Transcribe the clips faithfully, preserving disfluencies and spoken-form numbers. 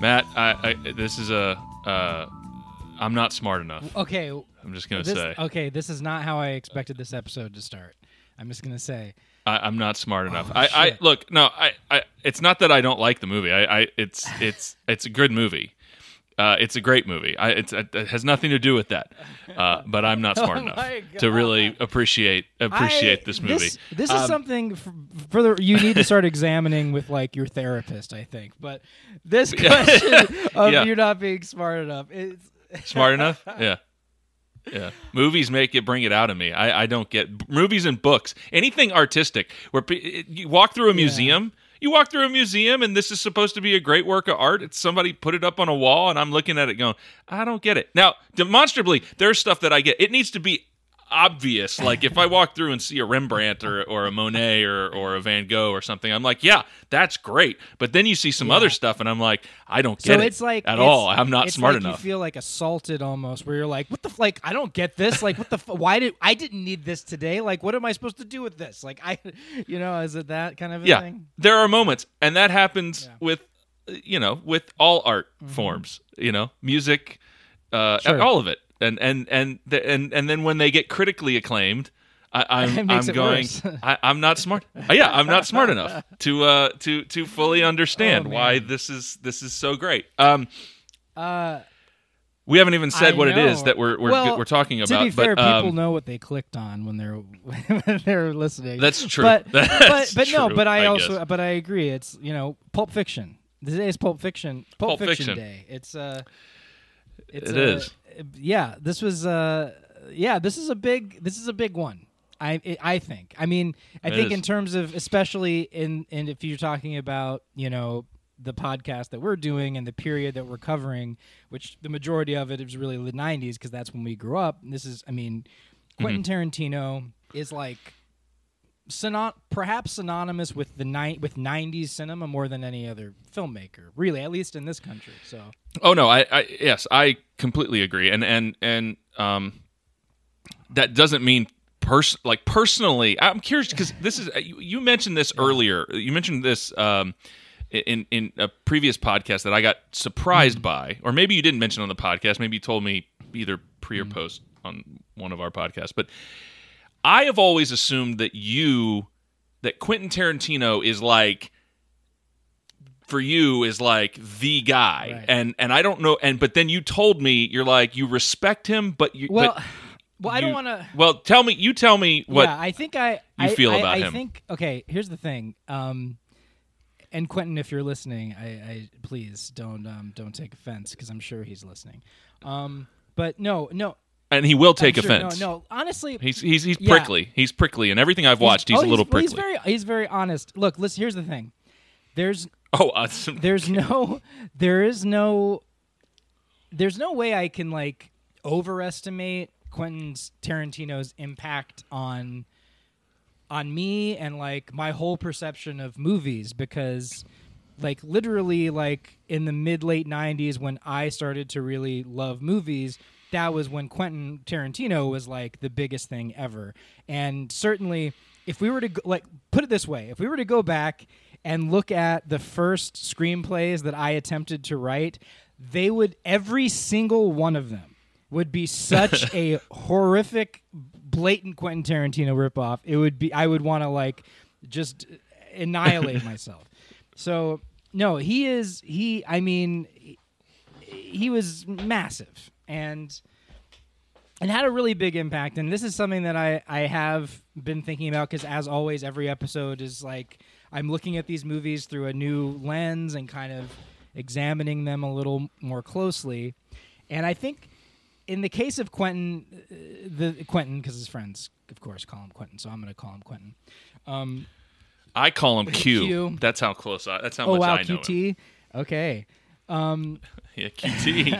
Matt, I, I this is a uh, I'm not smart enough. Okay. I'm just gonna this, say. Okay, this is not how I expected this episode to start. I'm just gonna say. I, I'm not smart enough. Oh, I, I shit. look. No, I, I. It's not that I don't like the movie. I, I it's, it's, it's a good movie. Uh, it's a great movie. I, it's, it has nothing to do with that. Uh, but I'm not smart Oh enough my to God. really appreciate appreciate I- this movie. This, this is Um, something for, for the, you need to start examining with like your therapist, I think. But this question of Yeah. you not being smart enough, it's Smart enough? Yeah. Yeah. Movies make it bring it out of me. I, I don't get b- movies and books. Anything artistic where pe- you walk through a museum, you walk through a museum and this is supposed to be a great work of art. It's somebody put it up on a wall and I'm looking at it going, I don't get it. Now, demonstrably, there's stuff that I get. It needs to be obvious. Like if I walk through and see a Rembrandt or, or a Monet or, or a Van Gogh or something, I'm like, yeah, that's great. But then you see some Yeah. other stuff and I'm like, I don't so get it it's like at it's- all. I'm not it's smart like enough. You feel like assaulted almost, where you're like, "What the f- like? I don't get this. Like, what the? F- why did I didn't need this today? Like, what am I supposed to do with this? Like, I, you know, is it that kind of a Yeah, thing? there are moments, and that happens Yeah. with, uh, you know, with all art Mm-hmm. forms. You know, music, uh, Sure. all of it, and and and the, and and then when they get critically acclaimed, I, I'm It makes I'm it going. worse. I, I'm not smart. Uh, yeah, I'm not smart enough to uh to to fully understand Oh, man. why this is this is so great. Um, Uh, we haven't even said I what it is know. that we're we're Well, we're talking about. To be fair, but, um, people know what they clicked on when they're when they're listening. That's true. But That's but, but no, true, but I, I also guess. but I agree. It's you know Pulp Fiction. Today is Pulp Fiction. Pulp, Pulp Fiction, Fiction. Day. It's uh, it's It uh, is. Yeah, this was uh, yeah, this is a big this is a big one. I it, I think. I mean, I It think is. in terms of especially in and if you're talking about you know the podcast that we're doing and the period that we're covering, which the majority of it is really the nineties because that's when we grew up. And this is, I mean, Quentin Mm-hmm. Tarantino is like synon- perhaps synonymous with the ni- with nineties cinema more than any other filmmaker, really, at least in this country. So Oh no, I, I yes, I completely agree, and and and um, that doesn't mean pers- like personally. I'm curious because this is you, you mentioned this earlier. You mentioned this um, in in a previous podcast that I got surprised Mm. by, or maybe you didn't mention on the podcast. Maybe you told me either pre or Mm. post on one of our podcasts, but I have always assumed that you that Quentin Tarantino is like. For you is like the guy, Right. and and I don't know, and but then you told me you're like you respect him, but you well, but well, I don't you- want to. Well, tell me, you tell me what. yeah, I think I you I, feel I, about I him. think okay. Here's the thing. Um, and Quentin, if you're listening, I, I please don't um, don't take offense because I'm sure he's listening. Um, but no, no, and he will take I'm sure- offense. No, no, honestly, He's he's he's Yeah. prickly. He's prickly, and everything I've watched, he's, oh, a little well, prickly. He's very he's very honest. Look, listen. Here's the thing. There's oh, uh, some- there's no there is no there's no way I can like overestimate Quentin Tarantino's impact on on me and like my whole perception of movies because like literally like in the mid late nineties when I started to really love movies, that was when Quentin Tarantino was like the biggest thing ever. And certainly if we were to go, like put it this way, if we were to go back and look at the first screenplays that I attempted to write, they would every single one of them would be such a horrific, blatant Quentin Tarantino ripoff. It would be I would want to like just annihilate myself. So no, he is he. I mean, he, he was massive and and had a really big impact. And this is something that I I have been thinking about because as always, every episode is like I'm looking at these movies through a new lens and kind of examining them a little more closely. And I think in the case of Quentin, uh, the Quentin, because his friends, of course, call him Quentin, so I'm going to call him Quentin. Um, I call him Q. Q. That's how close I. That's how oh much wow, I know Q him. T. Okay. Um, Yeah, Q T.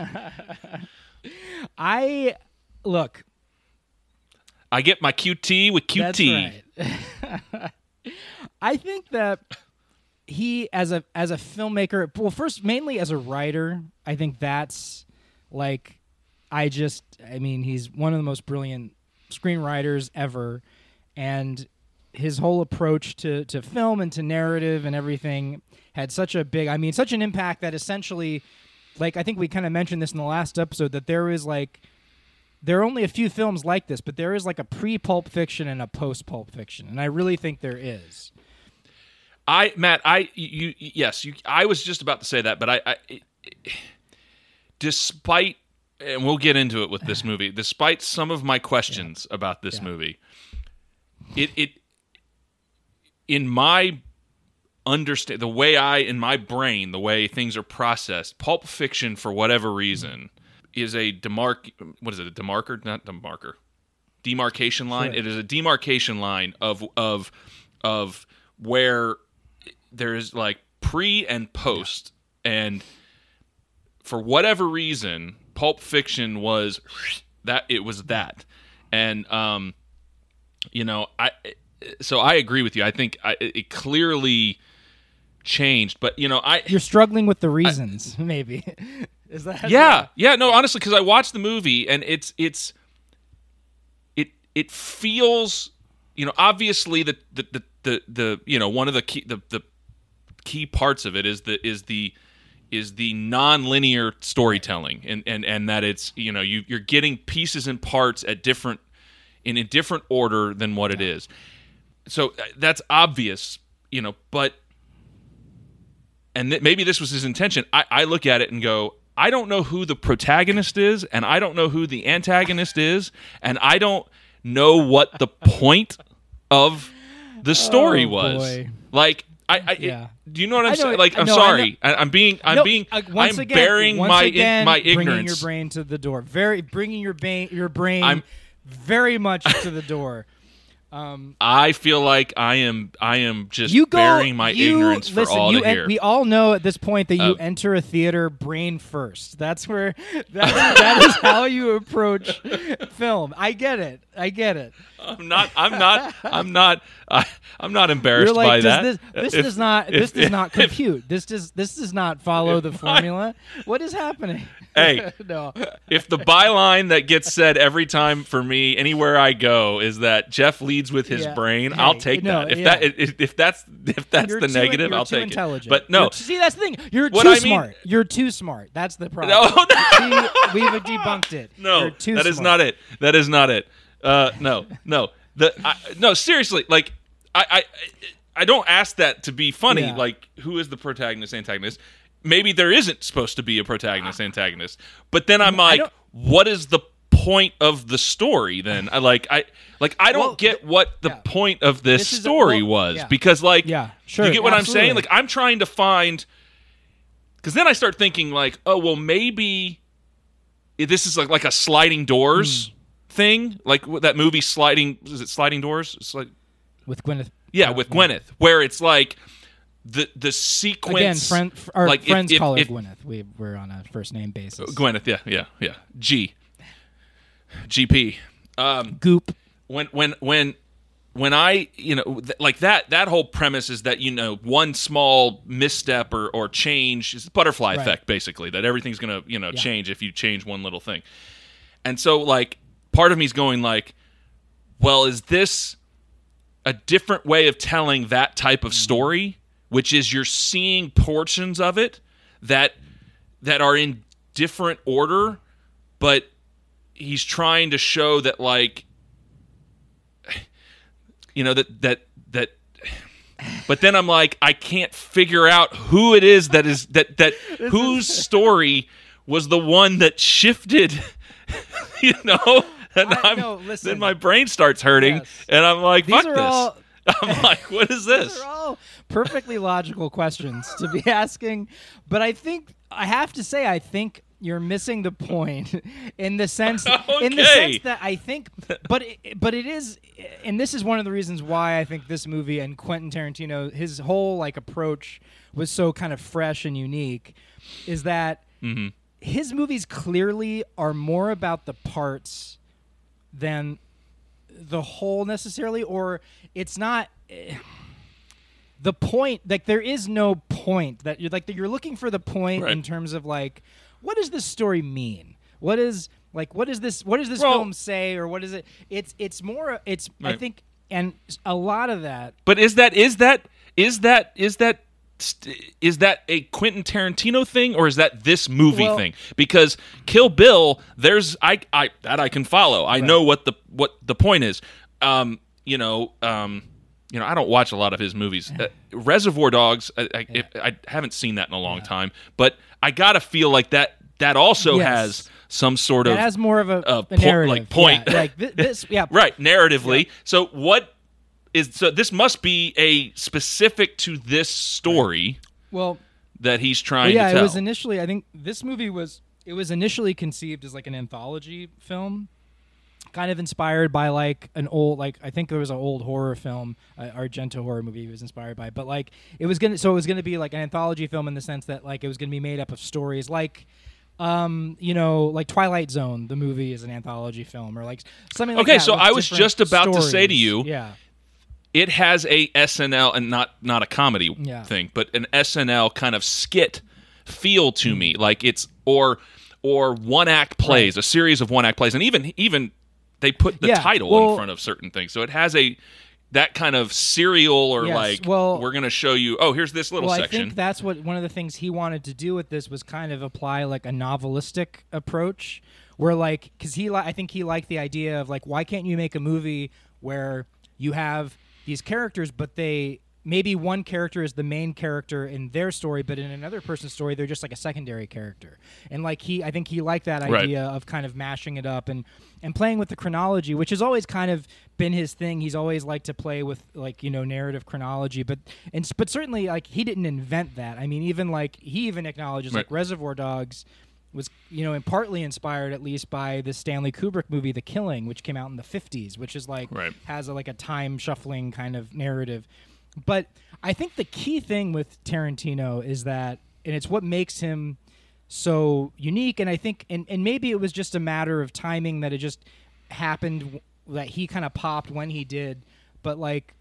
I look. I get my Q T with Q T. That's right. I think that he, as a as a filmmaker, well, first mainly as a writer, I think that's like, I just, I mean, he's one of the most brilliant screenwriters ever, and his whole approach to to film and to narrative and everything had such a big, I mean, such an impact that essentially, like, I think we kind of mentioned this in the last episode, that there is, like, there are only a few films like this, but there is, like, a pre-Pulp Fiction and a post-Pulp Fiction, and I really think there is. I, Matt, I, you, yes, you, I was just about to say that, but I, I it, despite, and we'll get into it with this movie, despite some of my questions yeah. about this yeah. movie, it, it, in my understand the way I in my brain the way things are processed, Pulp Fiction for whatever reason is a demarc what is it a demarker not demarker demarcation line. Sure. It is a demarcation line of of of where there's like pre and post, and for whatever reason Pulp Fiction was that it was that and um you know I so I agree with you. I think I, it clearly changed, but you know, I you're struggling with the reasons. I, maybe is that yeah, yeah, yeah. No, honestly, because I watched the movie and it's it's it it feels, you know, obviously the the the, the, the you know one of the key the, the key parts of it is the is the is the non-linear storytelling, and and and that it's, you know, you you're getting pieces and parts at different in a different order than what yeah. it is. So that's obvious, you know, but and th- maybe this was his intention. I, I look at it and go, I don't know who the protagonist is, and I don't know who the antagonist is, and I don't know what the point of the story oh, was. Boy. Like, I, I yeah. it, do you know what I'm know, saying? Like, I'm no, sorry, I I'm being, I'm no, being, uh, once I'm again, bearing once my again, in, my bringing ignorance. your brain to the door, very bringing your brain, your brain, I'm, very much to the door. Um, I feel like I am I am just you go, bearing my you, ignorance for listen, all you to en- hear. We all know at this point that you Uh, enter a theater brain first. That's where that's, that is how you approach film. I get it. I get it. I'm not. I'm not. I'm not. I, I'm not embarrassed You're like, by does that. This, this If- does not. if- This does if- not compute. This does. This does not follow the I- formula. What is happening? Hey, no. If the byline that gets said every time for me anywhere I go is that Jeff leads with his Yeah. brain, Hey, I'll take no, that. If yeah. that if, if that's if that's You're the too, negative, you're I'll too take intelligent. it. But no, You're, see, that's the thing. You're What too I mean- smart. You're too smart. That's the problem. No, no. See, we've debunked it. no, You're too that is smart. not it. That is not it. Uh, no, no. The I, no seriously, like I, I I don't ask that to be funny. Yeah. Like, who is the protagonist, antagonist? Maybe there isn't supposed to be a protagonist, antagonist. But then I'm I like, don't- what is the point of the story then? I like I like I don't Well, get what the yeah. point of this, This is a- story well, was, yeah. because like Yeah, sure, you get what absolutely. I'm saying? Like, I'm trying to find, because then I start thinking like, oh well, maybe this is like like a sliding doors Hmm. thing, like what- that movie Sliding, is it Sliding Doors? It's like With Gwyneth. yeah, uh, with Gwyneth, where it's like the the sequence Again, friend, f- our like if- friends if- call her if- Gwyneth. We we're on a first name basis. Gwyneth, yeah, yeah, yeah. G. G P. Um, Goop. when when when when I, you know, th- like that that whole premise is that, you know, one small misstep or or change is the butterfly Right. effect, basically, that everything's going to, you know, Yeah. change if you change one little thing. And so like part of me's going like, well, is this a different way of telling that type of story, which is you're seeing portions of it that that are in different order, but he's trying to show that, like, you know, that that that but then I'm like, I can't figure out who it is that is that that whose story was the one that shifted, you know. And I- I'm, no, listen. then my brain starts hurting, Yes. and I'm like, These fuck are this. all- I'm like, what is this? These are all perfectly logical questions to be asking, but I think I have to say I think you're missing the point in the sense in the Okay. sense that I think but it, but it is, and this is one of the reasons why I think this movie and Quentin Tarantino, his whole like approach was so kind of fresh and unique, is that Mm-hmm. his movies clearly are more about the parts than the whole necessarily, or it's not eh, the point. Like, there is no point that you're like that you're looking for the point Right. in terms of like, what does this story mean? What is like what is this what does this Well- film say, or what is it? It's it's more it's I Right. think, and a lot of that. But is that is that is that is that is that a Quentin Tarantino thing, or is that this movie well, thing? Because Kill Bill, there's I I that I can follow. I right. know what the what the point is. Um, you know, um, you know, I don't watch a lot of his movies. Uh, Reservoir Dogs, I, I, yeah. if, I haven't seen that in a long yeah. time, but I gotta feel like that that also yes. has some sort of it has more of a, uh, a narrative, po- like point, yeah. like th- this, yeah, right, narratively. Yeah. So what? Is, so this must be a specific to this story well, that he's trying well, yeah, to tell. it was initially, I think this movie was, it was initially conceived as like an anthology film, kind of inspired by like an old, like I think there was an old horror film, uh, Argento horror movie he was inspired by, but like it was going to, so it was going to be like an anthology film in the sense that like it was going to be made up of stories like, um, you know, like Twilight Zone, the movie is an anthology film or like something like okay, that. so I was just about stories. to say to you, yeah. It has a S N L, and not not a comedy yeah. thing, but an S N L kind of skit feel to mm. me, like it's or or one act plays, right. a series of one act plays, and even even they put the yeah. title well, in front of certain things, so it has a that kind of serial or yes. like well, we're going to show you. Oh, here's this little well, section. I think that's what one of the things he wanted to do with this was kind of apply like a novelistic approach, where like because he li- I think he liked the idea of like why can't you make a movie where you have these characters, but they maybe one character is the main character in their story, but in another person's story, they're just like a secondary character. And like he, I think he liked that idea right. of kind of mashing it up and and playing with the chronology, which has always kind of been his thing. He's always liked to play with like you know narrative chronology, but and but certainly like he didn't invent that. I mean, even like he even acknowledges right. like Reservoir Dogs was, you know, and partly inspired at least by the Stanley Kubrick movie The Killing, which came out in the fifties, which is like right. has a, like a time shuffling kind of narrative. But I think the key thing with Tarantino is that, and it's what makes him so unique, and I think, and, and maybe it was just a matter of timing that it just happened, that he kind of popped when he did, but like,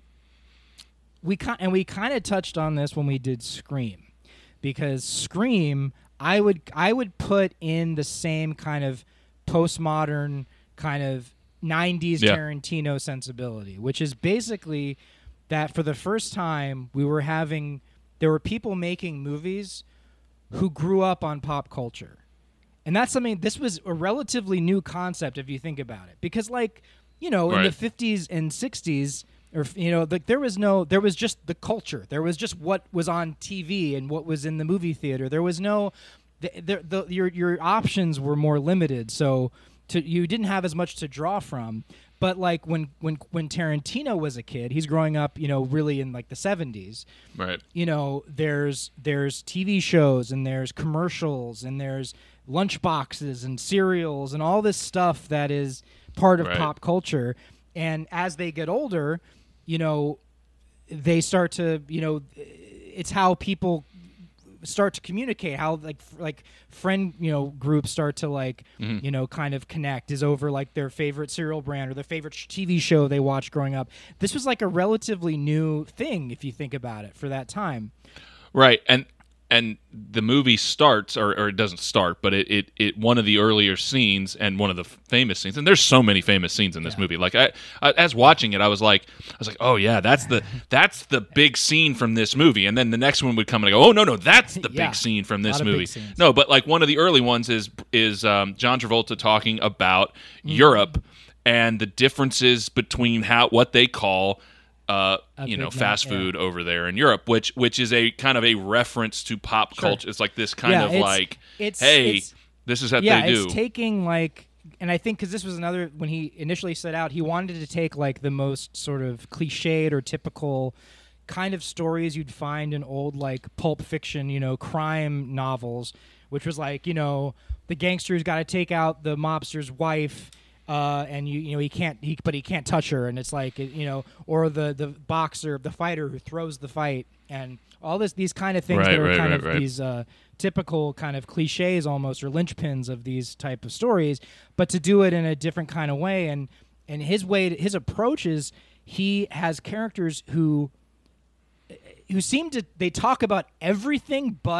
we kind and we kind of touched on this when we did Scream, because Scream, I would I would put in the same kind of postmodern kind of nineties yeah. Tarantino sensibility, which is basically that for the first time we were having there were people making movies who grew up on pop culture. And that's something, this was a relatively new concept if you think about it, because like, you know, right. in the fifties and sixties, or you know, like there was no, there was just the culture. There was just what was on T V and what was in the movie theater. There was no, the, the, the, your your options were more limited, so to, you didn't have as much to draw from. But like when when when Tarantino was a kid, he's growing up, you know, really in like the seventies. Right. You know, there's there's T V shows and there's commercials and there's lunchboxes and cereals and all this stuff that is part of right. pop culture. And as they get older, you know, they start to, you know, it's how people start to communicate, how like f- like friend, you know, groups start to like, mm-hmm. you know, kind of connect is over like their favorite cereal brand or their favorite sh- T V show they watched growing up. This was like a relatively new thing if you think about it for that time. Right. And and the movie starts, or, or it doesn't start, but it, it, it one of the earlier scenes and one of the famous scenes, and there's so many famous scenes in this yeah. movie. Like I, I, as watching it, I was like, I was like, oh yeah, that's the that's the big scene from this movie. And then the next one would come and I go, oh no no, that's the yeah. big scene from this Lot movie. No, but like one of the early ones is is um, John Travolta talking about mm-hmm. Europe and the differences between how what they call. Uh, you know, fast night, food yeah. over there in Europe, which which is a kind of a reference to pop sure. culture. It's like this kind yeah, of it's, like, it's, hey, it's, this is what yeah, they do. It's taking like, and I think because this was another, when he initially set out, he wanted to take like the most sort of cliched or typical kind of stories you'd find in old like Pulp Fiction, you know, crime novels, which was like, you know, the gangster's got to take out the mobster's wife. Uh, and you you know he can't he but he can't touch her, and it's like, you know, or the the boxer, the fighter who throws the fight, and all this these kind of things right, that are right, kind right, of right. these uh, typical kind of cliches almost, or linchpins of these type of stories, but to do it in a different kind of way. And and his way to, his approach is he has characters who who seem to they talk about everything but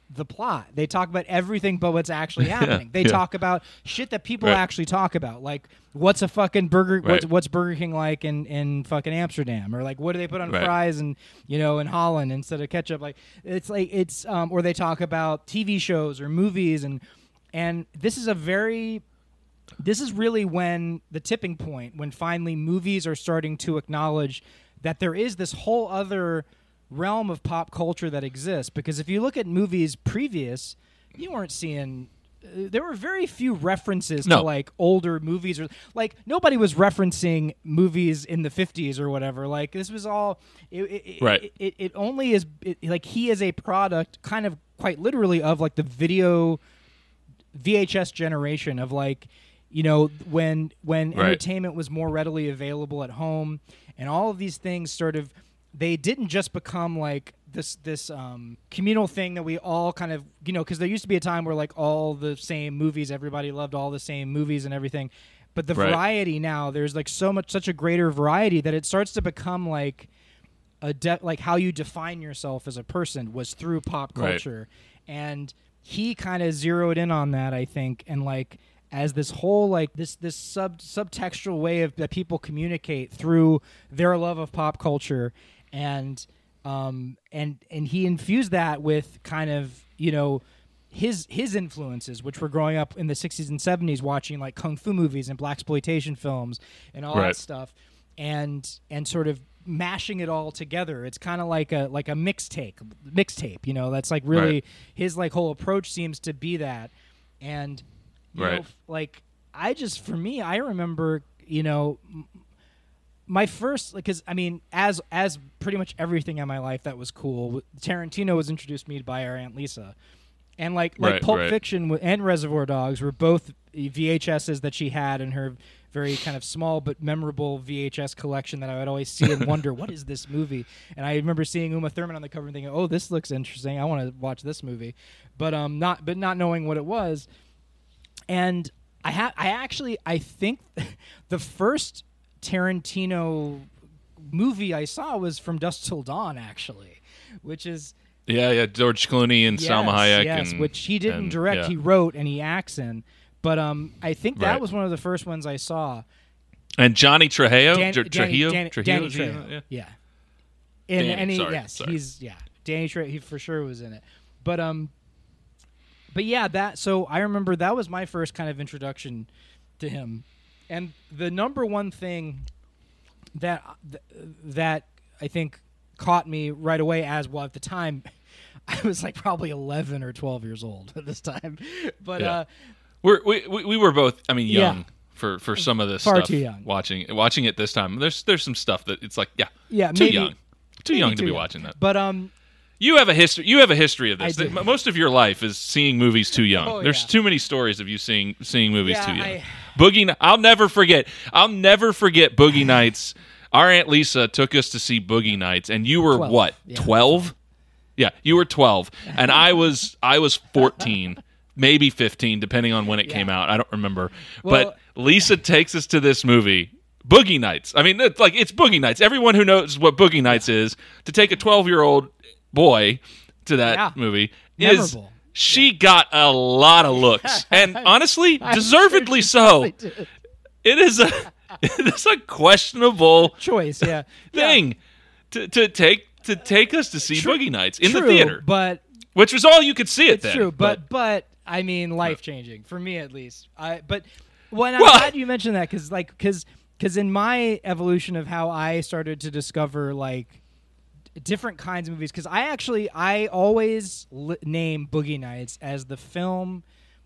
the plot. They talk about everything but what's actually happening. They yeah. talk about shit that people Right. actually talk about, like what's a fucking burger, Right. what's, what's Burger King like in, in fucking Amsterdam, or like what do they put on Right. fries and you know in Holland instead of ketchup? Like it's like it's um, or they talk about T V shows or movies, and and this is a very this is really when the tipping point, when finally movies are starting to acknowledge that there is this whole other realm of pop culture that exists. Because if you look at movies previous, you weren't seeing uh, there were very few references No. to like older movies, or like nobody was referencing movies in the fifties or whatever. Like this was all it, it, Right. it, it, it only is it, like he is a product kind of quite literally of like the video V H S generation of like, you know, when when Right. entertainment was more readily available at home, and all of these things sort of, they didn't just become like this this um, communal thing that we all kind of, you know, because there used to be a time where like all the same movies, everybody loved all the same movies and everything, but the Right. variety now, there's like so much, such a greater variety that it starts to become like a de- like how you define yourself as a person was through pop Right. culture, and he kind of zeroed in on that, I think, and like as this whole like this this sub subtextual way of that people communicate through their love of pop culture, and um and and he infused that with kind of, you know, his his influences, which were growing up in the sixties and seventies watching like kung fu movies and blaxploitation films and all Right. that stuff, and and sort of mashing it all together. It's kind of like a like a mixtape mixtape, you know, that's like really Right. his like whole approach seems to be that. And you Right. know, f- like I just, for me, I remember, you know, m- my first, like, because I mean, as as pretty much everything in my life that was cool, w- Tarantino was introduced to me by our Aunt Lisa, and like like Right, Pulp right. Fiction w- and Reservoir Dogs were both V H S's that she had in her very kind of small but memorable V H S collection that I would always see and wonder, what is this movie? And I remember seeing Uma Thurman on the cover and thinking, oh, this looks interesting, I want to watch this movie, but um not but not knowing what it was. And I ha- I actually I think the first Tarantino movie I saw was From Dusk Till Dawn, actually, which is Yeah, yeah. George Clooney and yes, Salma Hayek. yes, and, which he didn't and- direct, yeah. he wrote and he acts in. But um, I think that Right. was one of the first ones I saw. And Johnny Trejo. Dan- Tr- Danny- Trujillo. Danny, Trujillo? Danny Trujillo? Trejo, Yeah. yeah. And, Danny, and he, sorry, yes, sorry. he's yeah, Danny Trejo. He for sure was in it. But um, but yeah, that. So I remember that was my first kind of introduction to him, and the number one thing that that I think caught me right away, as well at the time, I was like probably eleven or twelve years old at this time, but Yeah. uh, We're, we we we were both. I mean, young Yeah. for, for some of this Far stuff. too young. Watching watching it this time. There's there's some stuff that it's like yeah yeah, too maybe, young too maybe young to too be young. watching that. But um, You have a history. You have a history of this. I do. Th- Most of your life is seeing movies too young. Oh, There's yeah. too many stories of you seeing seeing movies Yeah, too young. I- Boogie. Ni- I'll never forget. I'll never forget Boogie Nights. Our Aunt Lisa took us to see Boogie Nights, and you were twelve. what? Yeah. Twelve? Yeah, you were twelve, and I was I was fourteen. Maybe fifteen, depending on when it Yeah. came out. I don't remember. Well- but Lisa takes us to this movie, Boogie Nights. I mean, it's like it's Boogie Nights. Everyone who knows what Boogie Nights is, to take a twelve-year-old boy to that Yeah. movie is Memorable. she got a lot of looks, and honestly, I'm deservedly sure she so. probably did. It is a it is a questionable Choice, yeah. thing to to take to take us to see True- Boogie Nights in True, the theater, but which was all you could see it it's then. true. But but I mean, life changing for me at least. I but when I'm Well- glad you mentioned that, because like because because in my evolution of how I started to discover like different kinds of movies, because I actually I always li- name Boogie Nights as the film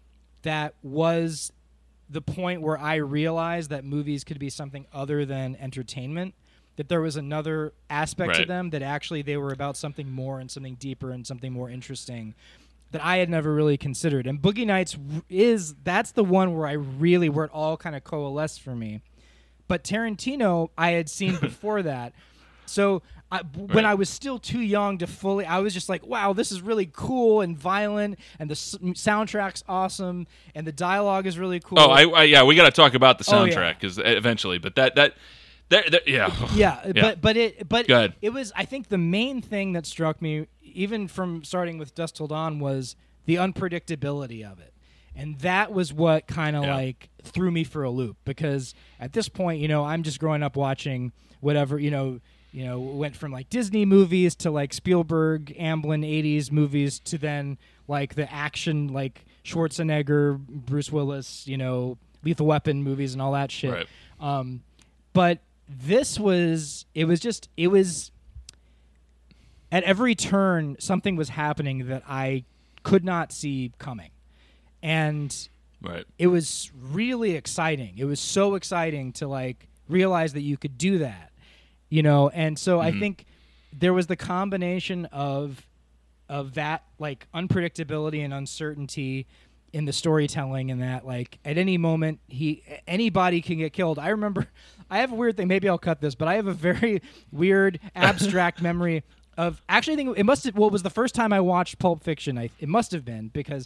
that was the point where I realized that movies could be something other than entertainment, that there was another aspect to Right. them, that actually they were about something more and something deeper and something more interesting that I had never really considered. And Boogie Nights r- is that's the one where I really where it all kind of coalesced for me. But Tarantino I had seen before that. So I, when Right. I was still too young to fully, I was just like, wow, this is really cool and violent, and the s- soundtrack's awesome, and the dialogue is really cool. Oh, I, I yeah, we got to talk about the Oh, yeah. soundtrack because eventually, but that that There, there, yeah. Yeah, Yeah. but but it but Go ahead. it was. I think the main thing that struck me, even from starting with Dusk Till Dawn, was the unpredictability of it, and that was what kind of Yeah. like threw me for a loop. Because at this point, you know, I'm just growing up watching whatever, you know, you know, went from like Disney movies to like Spielberg, Amblin eighties movies to then like the action like Schwarzenegger, Bruce Willis, you know, Lethal Weapon movies and all that shit. Right. Um, but this was, it was just, it was, at every turn, something was happening that I could not see coming. And Right. it was really exciting. It was so exciting to like realize that you could do that, you know? And so I think there was the combination of, of that like unpredictability and uncertainty in the storytelling, and that like at any moment he anybody can get killed. I remember I have a weird thing, maybe I'll cut this, but I have a very weird abstract memory of actually I think it must have well it was the first time I watched Pulp Fiction. I, it must have been because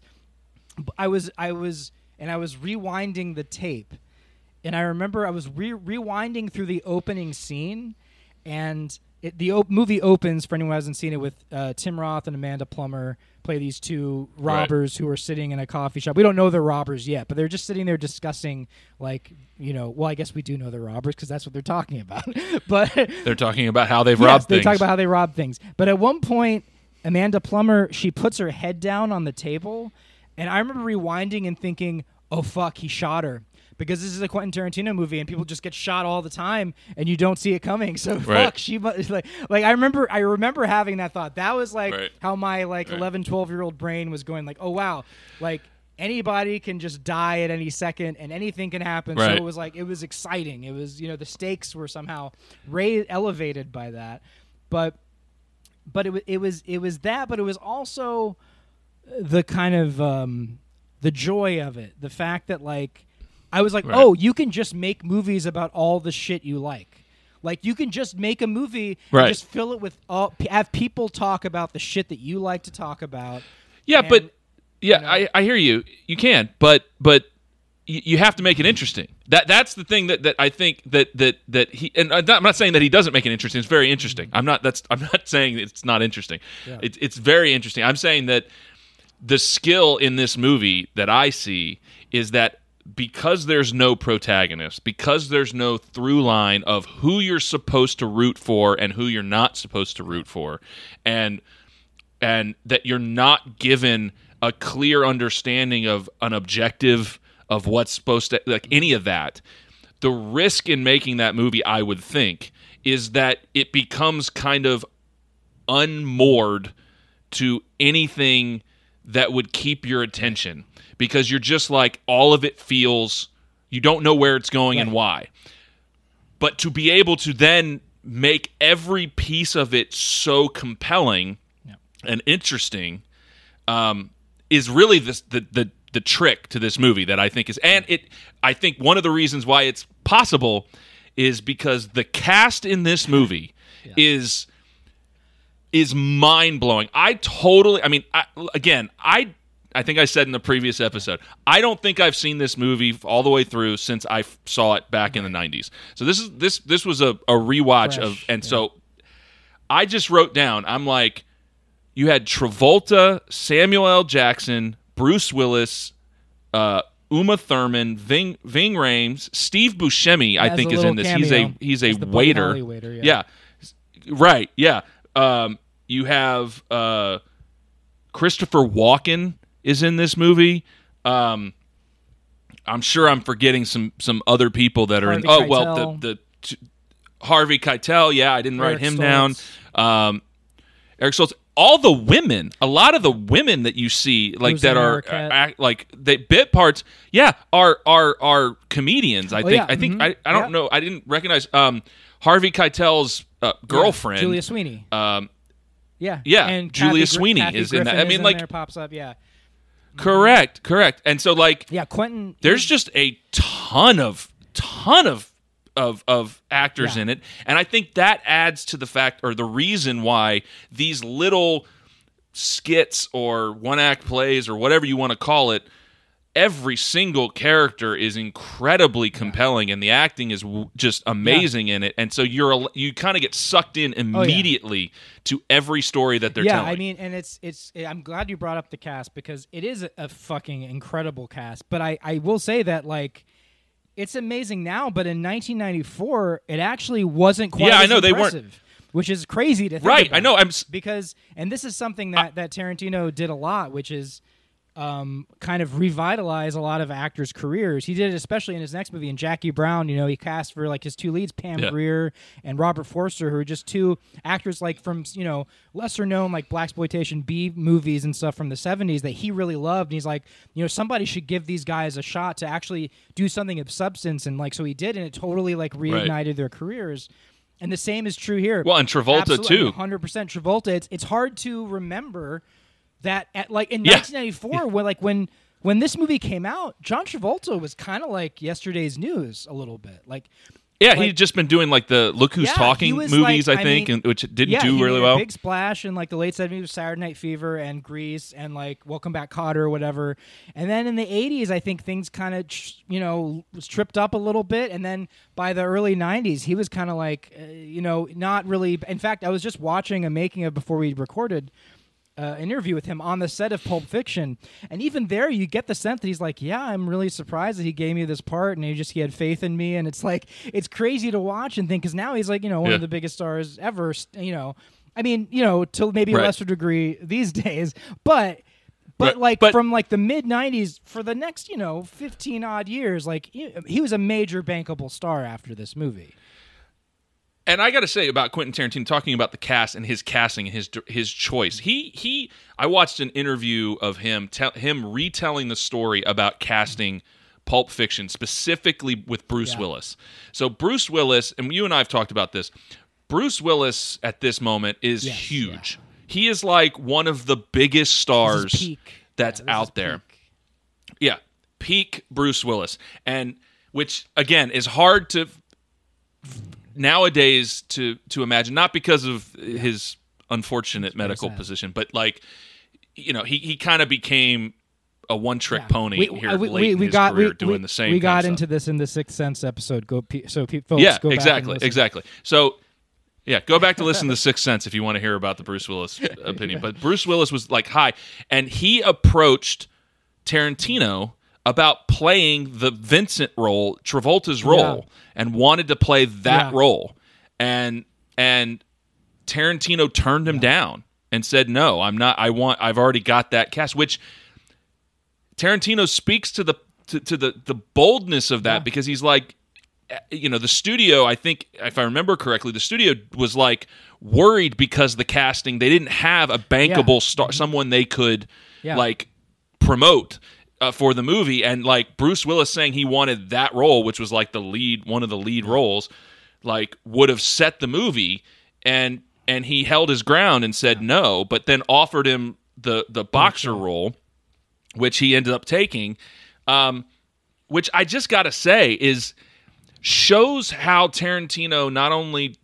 I was I was and I was rewinding the tape, and I remember I was re- rewinding through the opening scene, and it, the op- movie opens, for anyone who hasn't seen it, with uh, Tim Roth and Amanda Plummer play these two robbers right. who are sitting in a coffee shop. We don't know they're robbers yet, but they're just sitting there discussing, like, you know, well, I guess we do know they're robbers because that's what they're talking about. But they're talking about how they've yes, robbed they things. talk about how they rob things. But at one point, Amanda Plummer, she puts her head down on the table, and I remember rewinding and thinking, oh, fuck, he shot her. Because this is a Quentin Tarantino movie, and people just get shot all the time, and you don't see it coming. So right. fuck, she like like I remember I remember having that thought. That was like right. how my like right. eleven, twelve year old brain was going. Like, oh wow, like anybody can just die at any second, and anything can happen. Right. So it was like it was exciting. It was you know the stakes were somehow raised, elevated by that. But but it was it was it was that. But it was also the kind of um, the joy of it, the fact that like. I was like, right. oh, you can just make movies about all the shit you like. Like, you can just make a movie right. and just fill it with all, have people talk about the shit that you like to talk about. Yeah, and, but yeah, you know, I, I hear you. You can, but but you, you have to make it interesting. That that's the thing that, that I think that that that he and I'm not, I'm not saying that he doesn't make it interesting. It's very interesting. I'm not that's I'm not saying it's not interesting. Yeah. It's it's very interesting. I'm saying that the skill in this movie that I see is that because there's no protagonist, because there's no through line of who you're supposed to root for and who you're not supposed to root for, and and that you're not given a clear understanding of an objective of what's supposed to, like any of that, the risk in making that movie, I would think, is that it becomes kind of unmoored to anything that would keep your attention. Because you're just like, all of it feels, you don't know where it's going right. and why. But to be able to then make every piece of it so compelling yeah. and interesting um, is really this, the, the the trick to this movie that I think is, and it. I think one of the reasons why it's possible is because the cast in this movie yeah. is is mind blowing. I totally, I mean, I, again, I. I think I said in the previous episode, I don't think I've seen this movie all the way through since I f- saw it back in the nineties. So this is this this was a, a rewatch Fresh, of, and yeah. so I just wrote down, I'm like, you had Travolta, Samuel L. Jackson, Bruce Willis, uh, Uma Thurman, Ving Ving Rhames, Steve Buscemi, I As think a is in this. He's a cameo. he's a As the Buddy waiter. Holly waiter, yeah. yeah, right. Yeah, um, you have uh, Christopher Walken is in this movie. Um, I'm sure I'm forgetting some some other people that are Harvey in. Oh Keitel. well, the the t- Harvey Keitel. Yeah, I didn't Eric write him Stoltz. down. Um, Eric Stoltz. All the women, a lot of the women that you see, like Rosanna that are Arquette. act, like they bit parts. Yeah, are are are comedians. I Oh, think. yeah. I think. Mhm. I, I don't Yeah. know. I didn't recognize um, Harvey Keitel's uh, girlfriend, Julia Sweeney. Um, yeah, yeah, and Julia Kathy Gri- Sweeney Kathy is in that. Griffin I mean, is in like- there, pops up. Yeah, correct, correct. And so, like, yeah. Quentin. there's just a ton of ton of of of actors Yeah. in it, and I think that adds to the fact or the reason why these little skits or one act plays or whatever you want to call it every single character is incredibly compelling, and the acting is w- just amazing yeah. in it. And so you're you kind of get sucked in immediately oh, yeah. to every story that they're yeah, telling. Yeah, I mean, and it's it's. I'm glad you brought up the cast because it is a, a fucking incredible cast. But I I will say that like. It's amazing now, but in nineteen ninety-four, it actually wasn't quite yeah, as I know, impressive, they weren't. Which is crazy to think right, about. I know. I'm s- because, and this is something that, I, that Tarantino did a lot, which is um, kind of revitalize a lot of actors' careers. He did it especially in his next movie, in Jackie Brown. You know, he cast for like his two leads, Pam yeah. Grier and Robert Forster, who are just two actors like from, you know, lesser known like blaxploitation B movies and stuff from the seventies that he really loved. And he's like, you know, somebody should give these guys a shot to actually do something of substance. And like, so he did, and it totally like reignited right. their careers. And the same is true here. Well, and Travolta Absolutely, too. one hundred percent Travolta. It's it's hard to remember that at like in yeah. nineteen ninety-four, yeah. when like when when this movie came out, John Travolta was kind of like yesterday's news a little bit. Like, yeah, like, he'd just been doing like the Look Who's yeah, Talking movies, like, I think, I mean, and, which didn't yeah, do he really made well. A big splash in like the late seventies with Saturday Night Fever and Grease and like Welcome Back, Kotter or whatever. And then in the eighties, I think things kind of you know was tripped up a little bit. And then by the early nineties, he was kind of like uh, you know not really. In fact, I was just watching a making of before we recorded. Uh, interview with him on the set of Pulp Fiction, and even there you get the sense that he's like, yeah, I'm really surprised that he gave me this part, and he just he had faith in me, and it's like it's crazy to watch and think because now he's like you know one yeah. of the biggest stars ever, you know, I mean you know to maybe right. a lesser degree these days, but but right. like but, from like the mid nineties for the next you know fifteen odd years, like he, he was a major bankable star after this movie. And I got to say about Quentin Tarantino, talking about the cast and his casting and his his choice. He he. I watched an interview of him te- him retelling the story about casting Pulp Fiction specifically with Bruce yeah. Willis. So Bruce Willis, and you and I have talked about this. Bruce Willis at this moment is yes, huge. Yeah. He is like one of the biggest stars that's yeah, out there. Peak. Yeah, peak Bruce Willis, and which again is hard to. Nowadays to to imagine, not because of his unfortunate medical sad. position, but like you know he, he kind of became a one trick yeah. pony we, here we, late we, we in his got, career we, doing we, the same. We got kind of into stuff. this in the Sixth Sense episode. Go so folks yeah go exactly back and exactly. So yeah, go back to listen to the Sixth Sense if you want to hear about the Bruce Willis opinion. But Bruce Willis was like high, and he approached Tarantino about playing the Vincent role, Travolta's role, yeah. and wanted to play that yeah. role. And and Tarantino turned him yeah. down and said, "No, I'm not. I want. I've already got that cast." Which Tarantino speaks to the to, to the the boldness of that yeah. because he's like, you know, the studio. I think if I remember correctly, the studio was like worried because the casting. They didn't have a bankable yeah. star, someone they could yeah. like promote. Uh, for the movie, and like Bruce Willis saying he wanted that role, which was like the lead, one of the lead roles, like would have set the movie, and and he held his ground and said no, but then offered him the the boxer role, which he ended up taking, um, which I just got to say is shows how Tarantino not only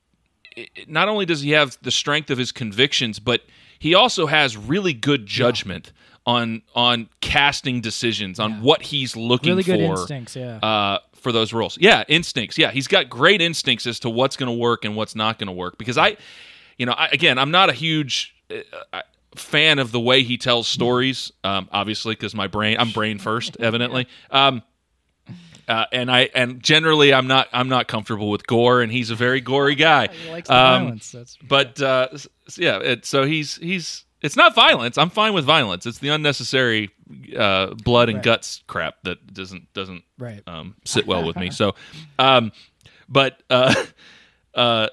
not only does he have the strength of his convictions, but he also has really good judgment. Yeah. on on casting decisions, on yeah. what he's looking really good for instincts, yeah. uh, for those roles. Yeah, instincts. Yeah, he's got great instincts as to what's going to work and what's not going to work. Because I, you know, I, again, I'm not a huge uh, fan of the way he tells stories, um, obviously, because my brain, I'm brain first, evidently. Um, uh, and I and generally, I'm not I'm not comfortable with gore, and he's a very gory guy. He likes the um, violence. That's but uh, yeah, it, so he's he's. It's not violence. I'm fine with violence. It's the unnecessary uh, blood and right. guts crap that doesn't doesn't right. um, sit well with me. So, um, but uh, uh,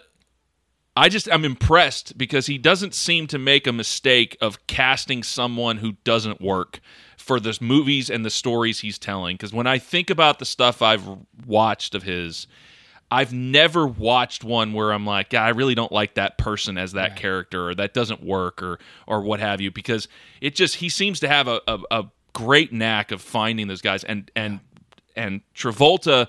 I just I'm impressed because he doesn't seem to make a mistake of casting someone who doesn't work for the movies and the stories he's telling. Because when I think about the stuff I've watched of his, I've never watched one where I'm like, yeah, I really don't like that person as that right. character, or that doesn't work, or or what have you, because it just he seems to have a, a, a great knack of finding those guys, and and yeah. and Travolta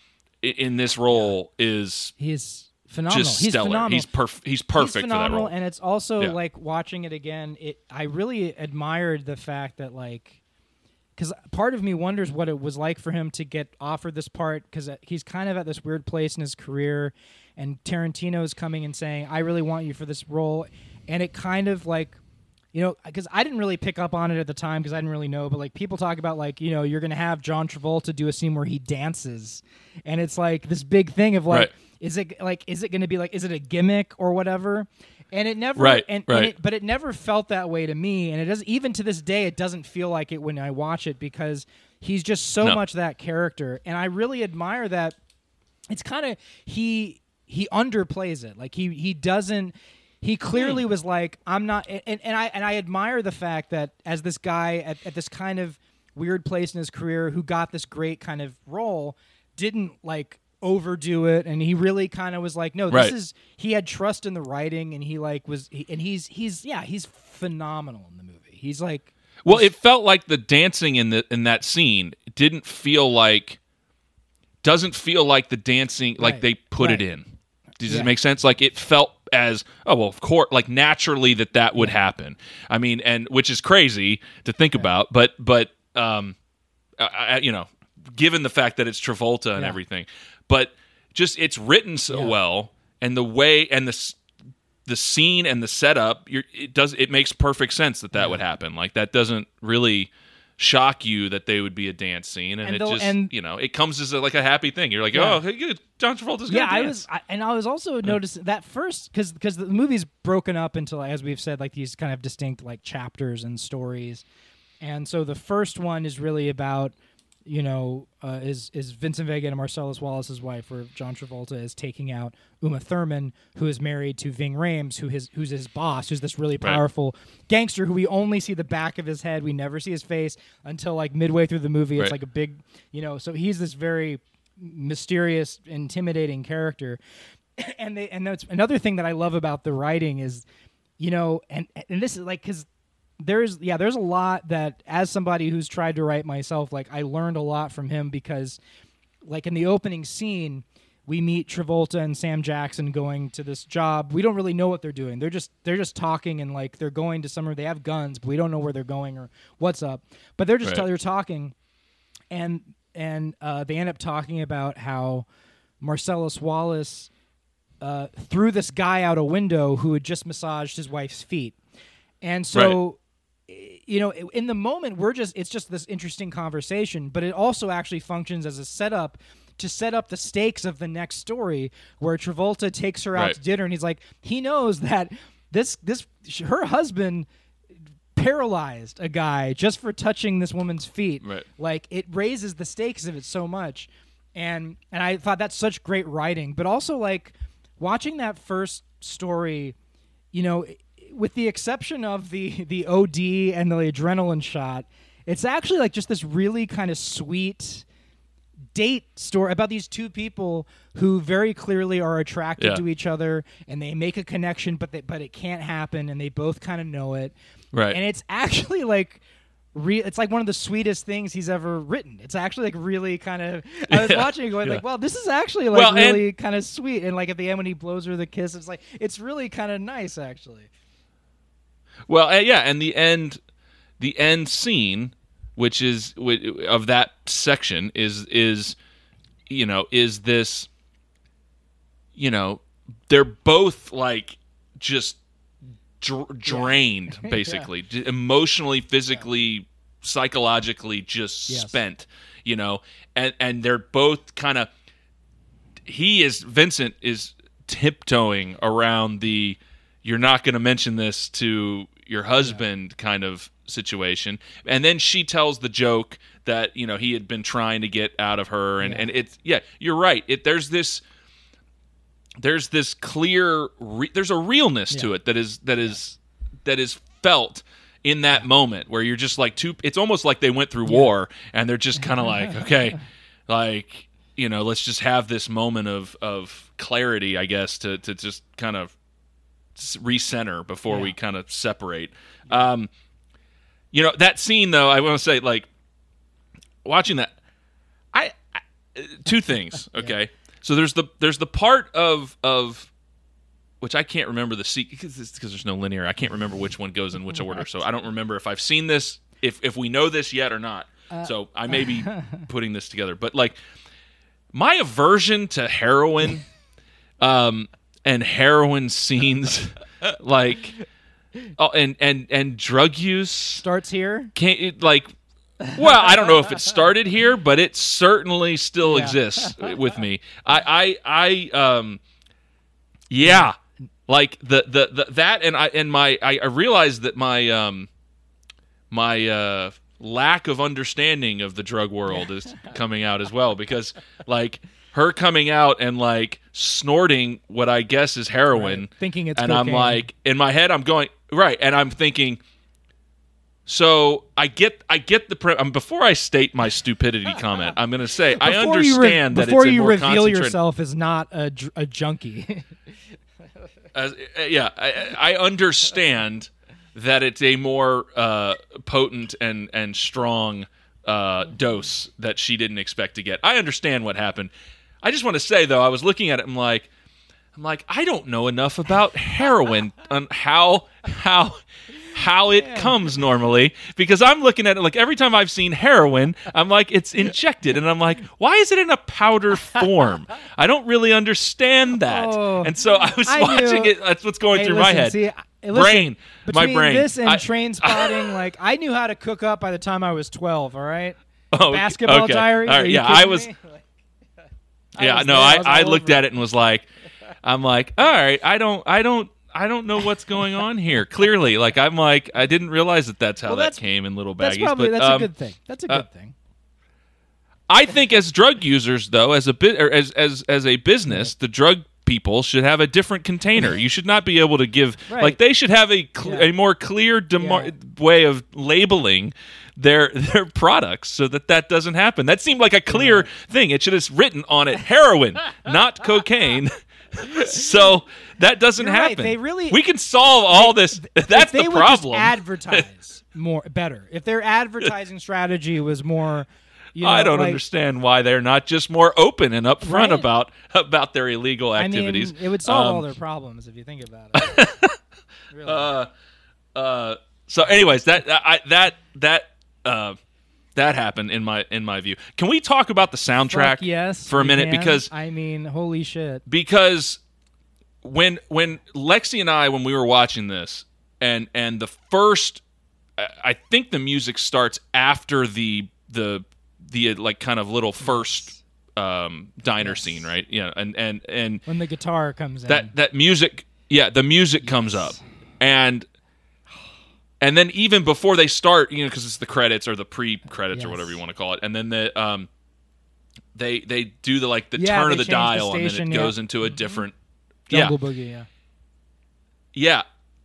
in this role is he's phenomenal. Just he's stellar. Phenomenal. He's perf- He's perfect he's phenomenal, for that role, and it's also yeah. like watching it again. It I really admired the fact that like because part of me wonders what it was like for him to get offered this part, because he's kind of at this weird place in his career, and Tarantino's coming and saying, I really want you for this role. And it kind of like, you know, because I didn't really pick up on it at the time because I didn't really know, but like people talk about like, you know, you're going to have John Travolta do a scene where he dances. And it's like this big thing of like, right. is it like, is it going to be like, is it a gimmick or whatever? And it never, right, and, right. and it, but it never felt that way to me. And it does, even to this day, it doesn't feel like it when I watch it, because he's just so no. much that character. And I really admire that. It's kind of, he, he underplays it. Like he, he doesn't, he clearly was like, I'm not, and, and I, and I admire the fact that as this guy at, at this kind of weird place in his career who got this great kind of role, didn't like overdo it, and he really kind of was like, no, this right. is, he had trust in the writing, and he like was, he, and he's he's yeah, he's phenomenal in the movie. He's like, well, it felt like the dancing in the in that scene didn't feel like, doesn't feel like the dancing like right. they put right. it in. Does yeah. it make sense? Like it felt as, oh well, of course, like naturally that that would yeah. happen. I mean, and which is crazy to think right. about, but but um, I, you know, given the fact that it's Travolta and yeah. everything. But just it's written so yeah. well, and the way and the the scene and the setup, you're, it does it makes perfect sense that that yeah. would happen. Like that doesn't really shock you that they would be a dance scene, and, and it the, just and, you know it comes as a, like a happy thing. You're like, yeah. oh, hey, good, John Travolta's gonna yeah. I dance. was, I, and I was also noticing that first because because the movie's broken up into, as we've said, like these kind of distinct like chapters and stories, and so the first one is really about, you know, uh, is is Vincent Vega and Marcellus Wallace's wife, where John Travolta is taking out Uma Thurman, who is married to Ving Rhames, who his who's his boss, who's this really powerful right. gangster who we only see the back of his head. We never see his face until like midway through the movie. It's right. like a big, you know, so he's this very mysterious, intimidating character. and they and that's another thing that I love about the writing is, you know, and and this is like, because There's yeah, there's a lot that, as somebody who's tried to write myself, like I learned a lot from him, because like in the opening scene, we meet Travolta and Sam Jackson going to this job. We don't really know what they're doing. They're just they're just talking, and like they're going to somewhere. They have guns, but we don't know where they're going or what's up. But they're just right. they're talking, and and uh, they end up talking about how Marcellus Wallace uh, threw this guy out a window who had just massaged his wife's feet, and so. Right. You know, in the moment, we're just, it's just this interesting conversation, but it also actually functions as a setup to set up the stakes of the next story, where Travolta takes her out right. to dinner, and he's like, he knows that this, this, her husband paralyzed a guy just for touching this woman's feet. Right. Like, it raises the stakes of it so much. And, and I thought that's such great writing, but also like watching that first story, you know, with the exception of the the O D and the adrenaline shot, it's actually like just this really kind of sweet date story about these two people who very clearly are attracted yeah. to each other, and they make a connection, but they, but it can't happen, and they both kind of know it. Right. And it's actually like re- it's like one of the sweetest things he's ever written. It's actually like really kind of, I was yeah. watching it going yeah. like, well, this is actually like well, really kind of sweet. And like at the end when he blows her the kiss, it's like, it's really kind of nice actually. Well, uh, yeah, and the end, the end scene, which is of that section, is is, you know, is this, you know, they're both like just dr- drained, yeah. basically, yeah. emotionally, physically, yeah. psychologically, just yes. spent, you know, and and they're both kind of, he is Vincent is tiptoeing around the, you're not going to mention this to your husband yeah. kind of situation. And then she tells the joke that, you know, he had been trying to get out of her. And, yeah. and it's, yeah, you're right. It, there's this, there's this clear, re, there's a realness yeah. to it that is, that is, yeah. that is felt in that yeah. moment where you're just like two, it's almost like they went through yeah. war and they're just kind of like, okay, like, you know, let's just have this moment of, of clarity, I guess, to, to just kind of recenter before yeah. we kind of separate. Um, you know, that scene though, I want to say, like, watching that, I, I two things. Okay, yeah. So there's the there's the part of of which I can't remember the sequence because there's no linear. I can't remember which one goes in which order. So I don't remember if I've seen this, if if we know this yet or not. Uh, so I may be putting this together, but like my aversion to heroin, um, and heroin scenes, like, oh, and and and drug use starts here. Can't it, like. Well, I don't know if it started here, but it certainly still Yeah. exists with me. I, I, I, um, yeah, like the, the, the that, and I, and my, I, I realized that my, um, my, uh, lack of understanding of the drug world is coming out as well, because like her coming out and like snorting what I guess is heroin, Right. Thinking it's and I'm cocaine. like, in my head, I'm going right, and I'm thinking. So I get, I get the pre- um, before I state my stupidity comment, I'm going to say I Before you re- understand that before it's a you more reveal concentrated. yourself as not a, dr- a junkie. As, uh, yeah, I, I understand that it's a more uh, potent and and strong uh, dose that she didn't expect to get. I understand what happened. I just want to say though, I was looking at it, I'm like, I'm like, I don't know enough about heroin on how how. how it comes normally, because I'm looking at it like every time I've seen heroin, I'm like, it's injected, and I'm like, why is it in a powder form? I don't really understand that. Oh, and so I was I watching knew- it. That's what's going Hey, through listen, my head. see, I- listen, brain, my Between brain. this and I- train spotting, like I knew how to cook up by the time I was twelve. All right, Oh, basketball okay. diaries. All right, Are you yeah, kidding I was. me? Like, Yeah, was no, there. I, was I all looked over at it and was like, I'm like, all right, I don't, I don't. I don't know what's going on here. Clearly, like I'm like I didn't realize that that's how Well, that that's- came in little baggies. That's probably but, that's um, a good thing. That's a good uh, thing. I think as drug users, though, as a bit or as as as a business, the drug people should have a different container. You should not be able to give Right. like they should have a cl- Yeah. a more clear demar- Yeah. way of labeling their their products so that that doesn't happen. That seemed like a clear thing. It should have written on it heroin, not cocaine. So that doesn't You're right. happen. They really- we can solve all this. That's if they the would problem. Just advertise more better. If their advertising strategy was more, you know, I don't like, understand why they're not just more open and upfront Right? about about their illegal I activities. mean, it would solve Um, all their problems if you think about it. Really. Uh, uh, so, anyways, that I that that uh, that happened in my in my view. Can we talk about the soundtrack Fuck yes, for a we minute? can. Because I mean, holy shit. because when when Lexi and I when we were watching this and and the first I I think the music starts after the the the uh, like kind of little first um, diner Yes. scene, right? Yeah, and and and When the guitar comes in. that that music, yeah, the music comes up, and and then even before they start, you know, because it's the credits or the pre-credits or Yes. whatever you want to call it, and then the um, they they do the like the Yeah, turn they of the change the dial, and then station, it yeah. goes into a different, yeah, Jungle Boogie, yeah. yeah.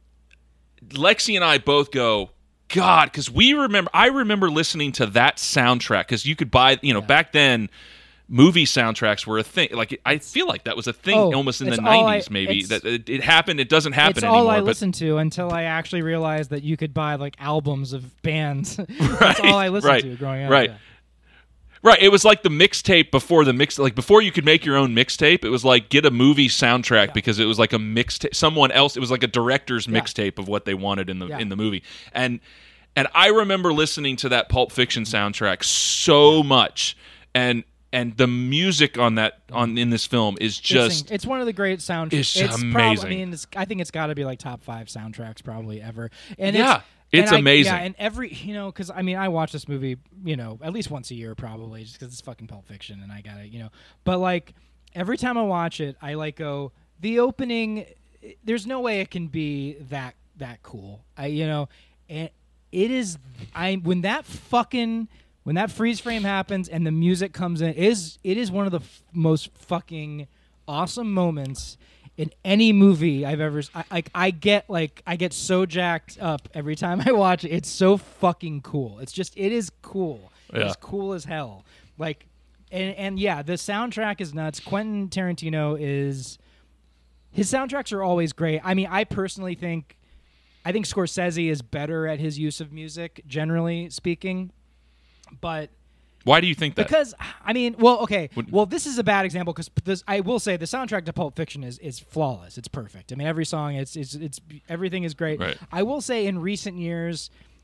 Lexi and I both go, God, because we remember. I remember listening to that soundtrack because you could buy, you know, Yeah. back then. Movie soundtracks were a thing. Like I feel like that was a thing Oh, almost in the it's all I- nineties. Maybe it's- that it, it happened. It doesn't happen It's anymore. all I but listened to until I actually realized that you could buy like albums of bands. That's all I listened right, to growing up. right. yeah. Right, it was like the mixtape before the mix. Like before you could make your own mixtape, it was like get a movie soundtrack because it was like a mixtape. Someone else, it was like a director's Yeah. mixtape of what they wanted in the Yeah. in the movie. And and I remember listening to that Pulp Fiction soundtrack so much, and and the music on that on in this film is It's, just it's one of the great soundtracks. It's It's prob- amazing. I mean, it's, I think it's got to be like top five soundtracks probably ever. And Yeah, it's, it's and I- amazing. yeah, and every you know, because I mean, I watch this movie, you know, at least once a year probably, just because it's fucking Pulp Fiction, and I gotta, you know. But like every time I watch it, I like go the opening. There's no way it can be that that cool. I you know, and it is. I when that fucking. When that freeze frame happens and the music comes in, it is it is one of the f- most fucking awesome moments in any movie I've ever. I, like I get like I get so jacked up every time I watch it. It's so fucking cool. It's just it is cool. Yeah. It's cool as hell. Like, and and yeah, the soundtrack is nuts. Quentin Tarantino is his soundtracks are always great. I mean, I personally think I think Scorsese is better at his use of music, generally speaking. But why do you think that? because I mean, well, okay, Would- well, this is a bad example because this I will say the soundtrack to Pulp Fiction is is flawless. It's perfect. I mean, every song, it's it's it's everything is great. Right. I will say in recent years,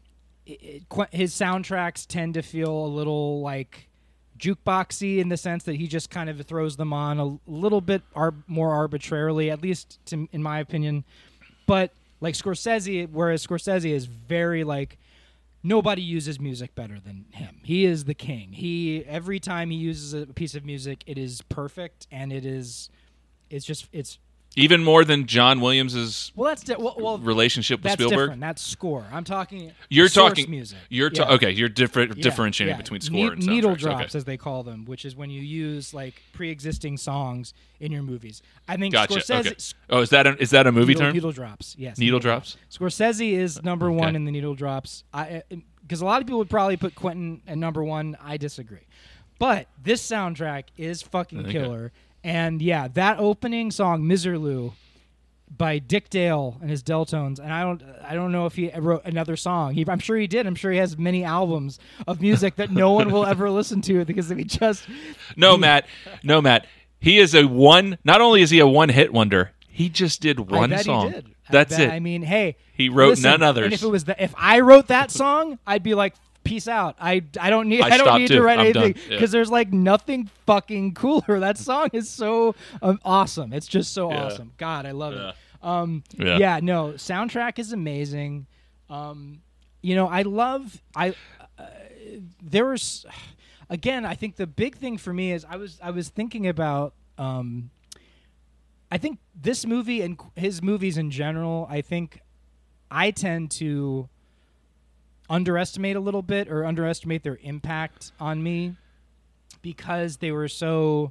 it, it, his soundtracks tend to feel a little like jukeboxy in the sense that he just kind of throws them on a little bit ar- more arbitrarily, at least to, in my opinion. But like Scorsese, whereas Scorsese is very like, nobody uses music better than him. He is the king. He every time he uses a piece of music, it is perfect, and it is, it's just it's. Even more than John Williams's well, that's di- well, well, relationship with that's Spielberg. Different. That's score. I'm talking. You're source talking music. You're ta- yeah. okay. You're different Yeah, differentiating yeah. between score ne- and soundtracks. needle drops, okay. as they call them, which is when you use like pre-existing songs in your movies. I think Gotcha. Scorsese. Okay. Oh, is that a, is that a movie needle, term? Needle drops. Yes. Needle drops. Scorsese is number Okay. one in the needle drops. I because a lot of people would probably put Quentin at number one. I disagree, but this soundtrack is fucking Okay. killer. And yeah, that opening song "Miserlou" by Dick Dale and his Deltones, and I don't, I don't know if he wrote another song. He, I'm sure he did. I'm sure he has many albums of music that no one will ever listen to because he just. No, he, Matt. No, Matt. He is a one. Not only is he a one-hit wonder, he just did one I bet song. He did. That's I bet, it. I mean, hey, He wrote listen, none others. And if it was the, if I wrote that song, I'd be like, peace out. I, I don't need I I, don't stopped need too. to write I'm anything done. Yeah. because there's like nothing fucking cooler. That song is so um, awesome. It's just so Yeah. awesome. God, I love Yeah. it. Um, Yeah. yeah. no, soundtrack is amazing. Um, you know, I love I. Uh, there was, again, I think the big thing for me is I was I was thinking about. Um, I think this movie and his movies in general, I think I tend to underestimate a little bit or underestimate their impact on me because they were so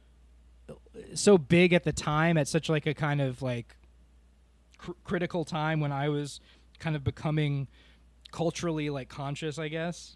so big at the time, at such like a kind of like cr- critical time when I was kind of becoming culturally like conscious, I guess.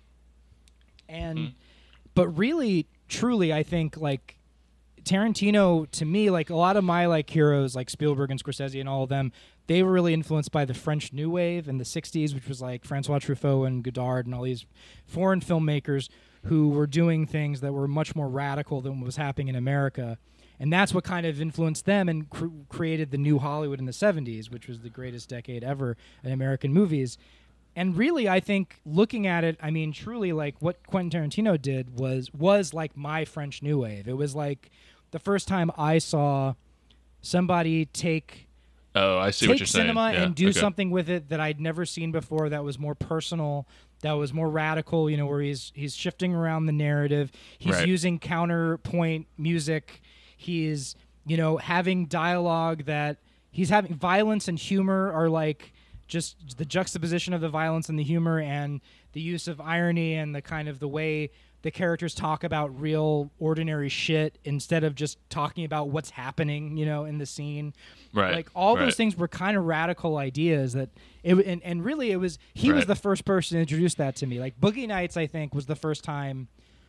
And Mm. but really truly I think like Tarantino, to me, like a lot of my like heroes, like Spielberg and Scorsese and all of them, they were really influenced by the French New Wave in the sixties, which was like Francois Truffaut and Godard and all these foreign filmmakers who were doing things that were much more radical than what was happening in America. And that's what kind of influenced them and cr- created the new Hollywood in the seventies, which was the greatest decade ever in American movies. And really, I think looking at it, I mean, truly, like what Quentin Tarantino did was was like my French New Wave. It was like the first time I saw somebody take Oh, I see what take you're saying. cinema Yeah, and do okay. something with it that I'd never seen before. That was more personal. That was more radical. You know, where he's he's shifting around the narrative. He's Right. using counterpoint music. He's you know having dialogue that he's having violence and humor are like just the juxtaposition of the violence and the humor and the use of irony and the kind of the way the characters talk about real ordinary shit instead of just talking about what's happening, you know, in the scene. Right. Like all right. those things were kind of radical ideas that it and, and really it was he was Right. the first person to introduce that to me. Like Boogie Nights, I think, was the first time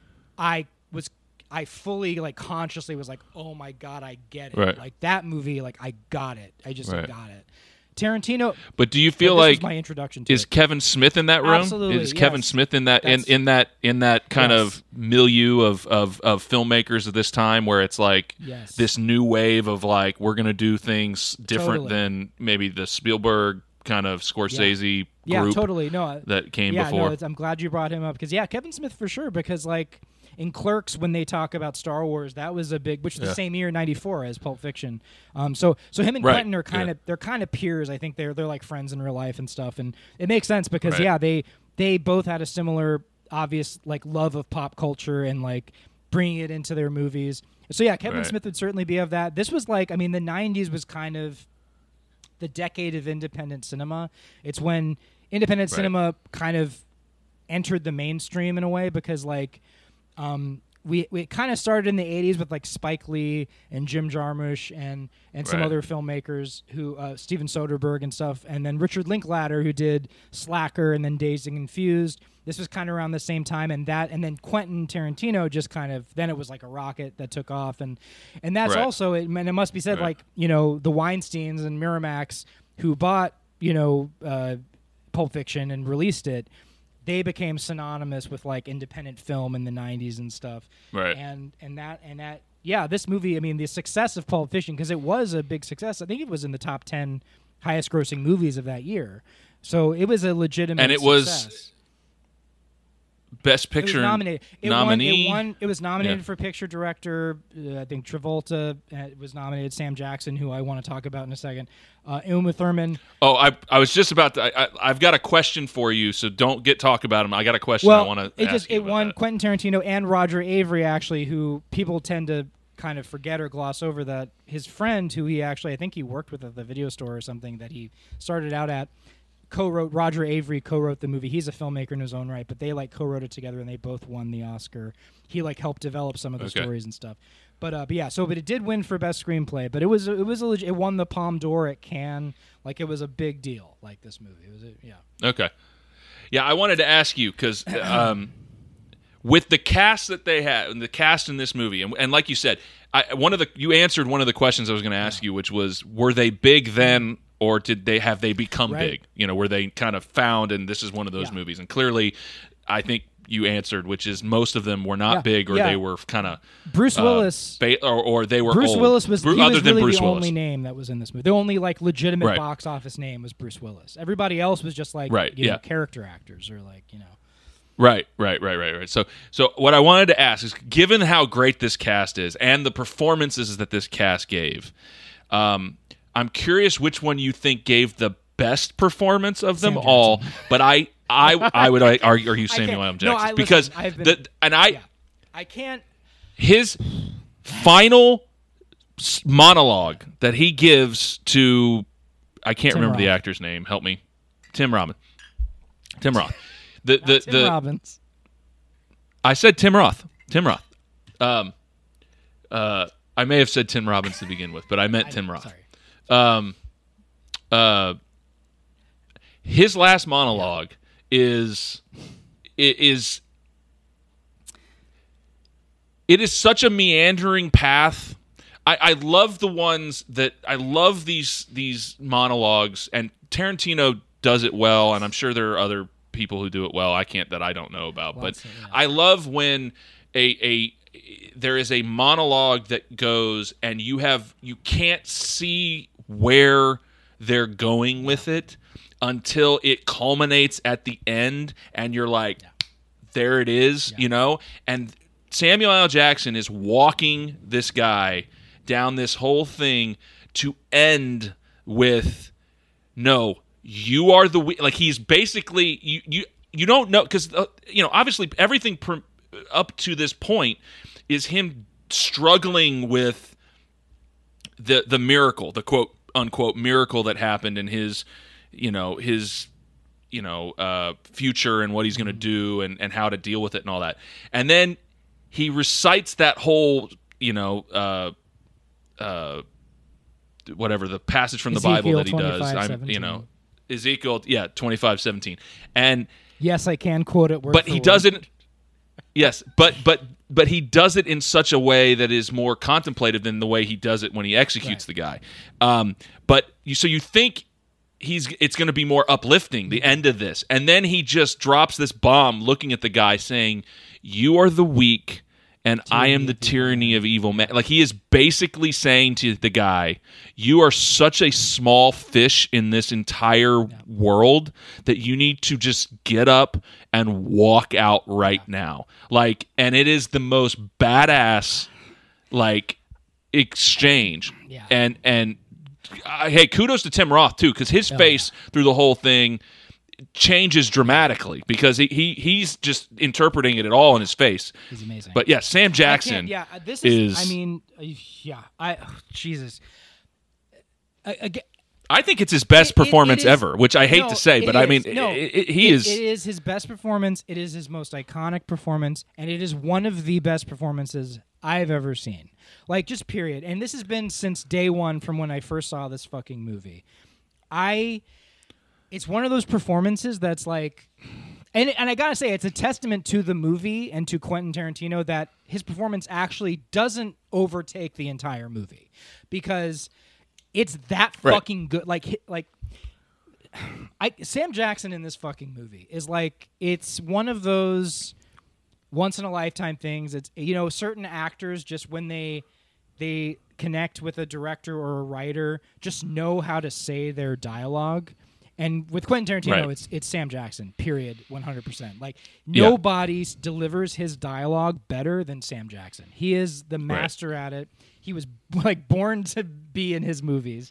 I was I fully like consciously was like, oh my God, I get it. Right. Like that movie, like I got it. I just Right. got it. Tarantino. But do you feel but this like was my introduction to is it. Kevin Smith in that room? Absolutely, Is Kevin yes. Smith in that in, That's- in that in that kind Yes. of milieu of, of of filmmakers of this time where it's like Yes. this new wave of like we're gonna do things different Totally. than maybe the Spielberg kind of Scorsese Yeah, group totally. No, that came yeah, before. no, it's, I'm glad you brought him up because yeah, Kevin Smith for sure. Because like in Clerks, when they talk about Star Wars, that was a big, which was Yeah. the same year, ninety-four, as Pulp Fiction. Um, so so him and Right, Quentin are kind yeah. of they're kind of peers. I think they're they're like friends in real life and stuff, and it makes sense because Right. yeah, they they both had a similar obvious like love of pop culture and like bringing it into their movies. So yeah, Kevin Right. Smith would certainly be of that. This was like, I mean, the nineties was kind of the decade of independent cinema. It's when independent Right. cinema kind of entered the mainstream in a way because like um we we kind of started in the eighties with like Spike Lee and Jim Jarmusch and and some Right. other filmmakers who uh, Steven Soderbergh and stuff, and then Richard Linklater who did Slacker and then Dazed and Confused. This was kind of around the same time, and that and then Quentin Tarantino just kind of then it was like a rocket that took off, and and that's Right. also it, and it must be said Right. like you know the Weinsteins and Miramax who bought you know uh, Pulp Fiction and released it. They became synonymous with like independent film in the nineties and stuff. Right. And and that and that yeah, this movie, I mean, the success of Pulp Fiction, because it was a big success. I think it was in the top ten highest grossing movies of that year. So it was a legitimate and it was success. Best It Picture was nominated. It nominee. Won, it won. It was nominated Yeah. for picture director. Uh, I think Travolta uh, was nominated. Sam Jackson, who I want to talk about in a second. Uh, Uma Thurman. Oh, I I was just about to. I, I, I've got a question for you, so don't get talk about him. I got a question Well, I want to it ask just you it about won that. Quentin Tarantino and Roger Avery, actually, who people tend to kind of forget or gloss over. That his friend, who he actually I think he worked with at the video store or something that he started out at, co-wrote. Roger Avery co-wrote the movie. He's a filmmaker in his own right, but they like co-wrote it together, and they both won the Oscar. He like helped develop some of the Okay. stories and stuff. But uh, but yeah, so but it did win for best screenplay. But it was it was a leg- it won the Palme d'Or at Cannes. Like it was a big deal. Like this movie, it was a, yeah. Okay. Yeah, I wanted to ask you because um, with the cast that they had, the cast in this movie, and, and like you said, I, one of the you answered one of the questions I was going to ask you, which was, were they big then, or did they have they become Right. big? You know, were they kind of found, and this is one of those Yeah. movies? And clearly, I think you answered, which is most of them were not Yeah. big, or Yeah. they were kind of Bruce Willis. ba- or, or they were Bruce old. Willis was, Bru- he other was than really Bruce the Willis. only name that was in this movie. The only like legitimate Right. box office name was Bruce Willis. Everybody else was just like Right, you know, yeah. character actors or like you know. Right, right, right, right, right. So, so what I wanted to ask is, given how great this cast is and the performances that this cast gave, um, I'm curious which one you think gave the best performance of them Sam all. But I, I, I would like, argue, argue I Samuel can't- L. no, Jackson I- listen, because I've been- the and I Yeah. I can't. his final s- monologue that he gives to I can't Tim remember the Roth. actor's name. Help me, Tim Robbins. Tim Roth. The the Tim the Robbins. I said Tim Roth. Tim Roth. Um, uh, I may have said Tim Robbins to begin with, but I meant I- Tim Roth. Sorry. Um, uh, his last monologue is i- is it is such a meandering path. I, I love the ones that I love these these monologues, and Tarantino does it well, and I'm sure there are other people who do it well. I can't that I don't know about, Lots but of- yeah. I love when a a there is a monologue that goes and you have you can't see where they're going with it until it culminates at the end, and you're like, there it is, you know? And Samuel L. Jackson is walking this guy down this whole thing to end with, no, you are the we-. Like, he's basically, you you, you don't know, because, uh, you know, obviously everything pr- up to this point is him struggling with the the miracle, the quote unquote miracle that happened in his, you know, his, you know, uh, future and what he's going to do and, and how to deal with it and all that. And then he recites that whole, you know, uh, uh, whatever the passage from the Bible Ezekiel that he does. twenty-five I'm, seventeen. you know, Ezekiel, yeah, twenty-five seventeen. And Yes, I can quote it word but for he word. doesn't. Yes, but but but he does it in such a way that is more contemplative than the way he does it when he executes Right. the guy. Um, but you so you think he's it's going to be more uplifting the end of this, and then he just drops this bomb, looking at the guy, saying, "You are the weak, and I am the tyranny of evil men." Like, he is basically saying to the guy, "You are such a small fish in this entire world that you need to just get up and walk out right now." Like, and it is the most badass, like, exchange. Yeah. And and uh, hey, kudos to Tim Roth too, because his face through the whole thing changes dramatically because he, he he's just interpreting it at all in his face. He's amazing. But yeah, Sam I can't- Jackson. yeah, uh, this is, is- I mean, uh, yeah, I oh, Jesus. I, I, get- I think it's his best It- it- performance it is- ever, which I hate no, to say, it but I is. mean, No, it, it- he it- is. It is his best performance. It is his most iconic performance, and it is one of the best performances I've ever seen. Like, just period. And this has been since day one from when I first saw this fucking movie. I. It's one of those performances that's like. And, and I gotta say, it's a testament to the movie and to Quentin Tarantino that his performance actually doesn't overtake the entire movie, because it's that Right. fucking good. Like, hi- like, I Sam Jackson in this fucking movie is like, it's one of those once in a lifetime things. It's, you know, certain actors just when they they connect with a director or a writer just know how to say their dialogue. And with Quentin Tarantino, Right. it's it's Sam Jackson. Period. One hundred percent. Like Yeah. nobody s- delivers his dialogue better than Sam Jackson. He is the master at it. He was like born to be in his movies.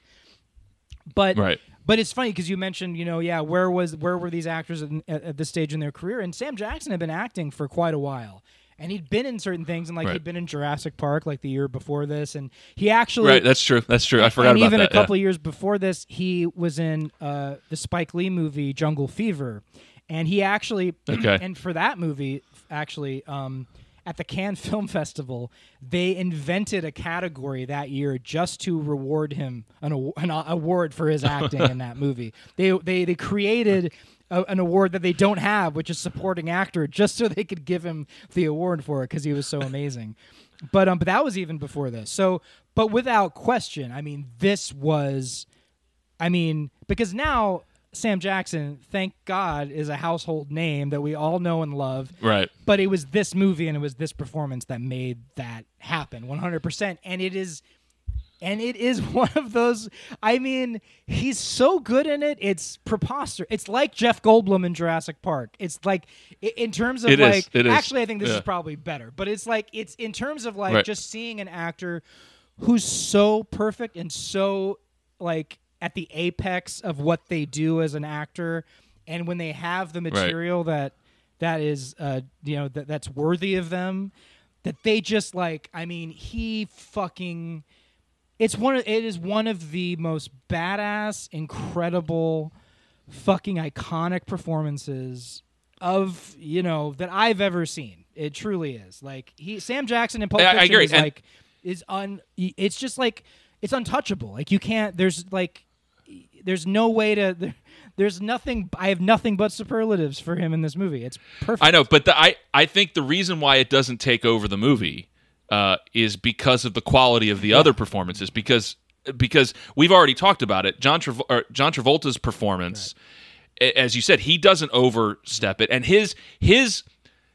But Right. but it's funny because you mentioned, you know, yeah, where was where were these actors at, at, at this stage in their career? And Sam Jackson had been acting for quite a while. And he'd been in certain things, and like Right. he'd been in Jurassic Park like the year before this, and he actually Right, that's true. That's true. I forgot and about even that. a couple yeah. of years before this, he was in uh, the Spike Lee movie Jungle Fever, and he actually Okay. and for that movie, actually, um, at the Cannes Film Festival, they invented a category that year just to reward him an, aw- an a- award for his acting in that movie. They they they created a, an award that they don't have, which is supporting actor, just so they could give him the award for it because he was so amazing. But um, but that was even before this. So, but without question, I mean, this was, I mean, because now Sam Jackson, thank God, is a household name that we all know and love. Right. But it was this movie and it was this performance that made that happen, one hundred percent. And it is, and it is one of those. I mean, he's so good in it. It's preposterous. It's like Jeff Goldblum in Jurassic Park. It's like i- in terms of It is. like. It is. Actually, I think this Yeah. is probably better. But it's like it's in terms of like Right. just seeing an actor who's so perfect and so like at the apex of what they do as an actor, and when they have the material that that is uh you know that that's worthy of them, that they just like, I mean, he fucking it's one of it is one of the most badass, incredible, fucking iconic performances of, you know, that I've ever seen. It truly is. Like he Sam Jackson in Pulp I- I Fiction agree. is And- like is un it's just like it's untouchable. Like you can't there's like there's no way to there, there's nothing I have nothing but superlatives for him in this movie. It's perfect. I know, but the, I I think the reason why it doesn't take over the movie uh, is because of the quality of the other performances. Because because we've already talked about it. John Trav- or John Travolta's performance, a- as you said, he doesn't overstep it, and his his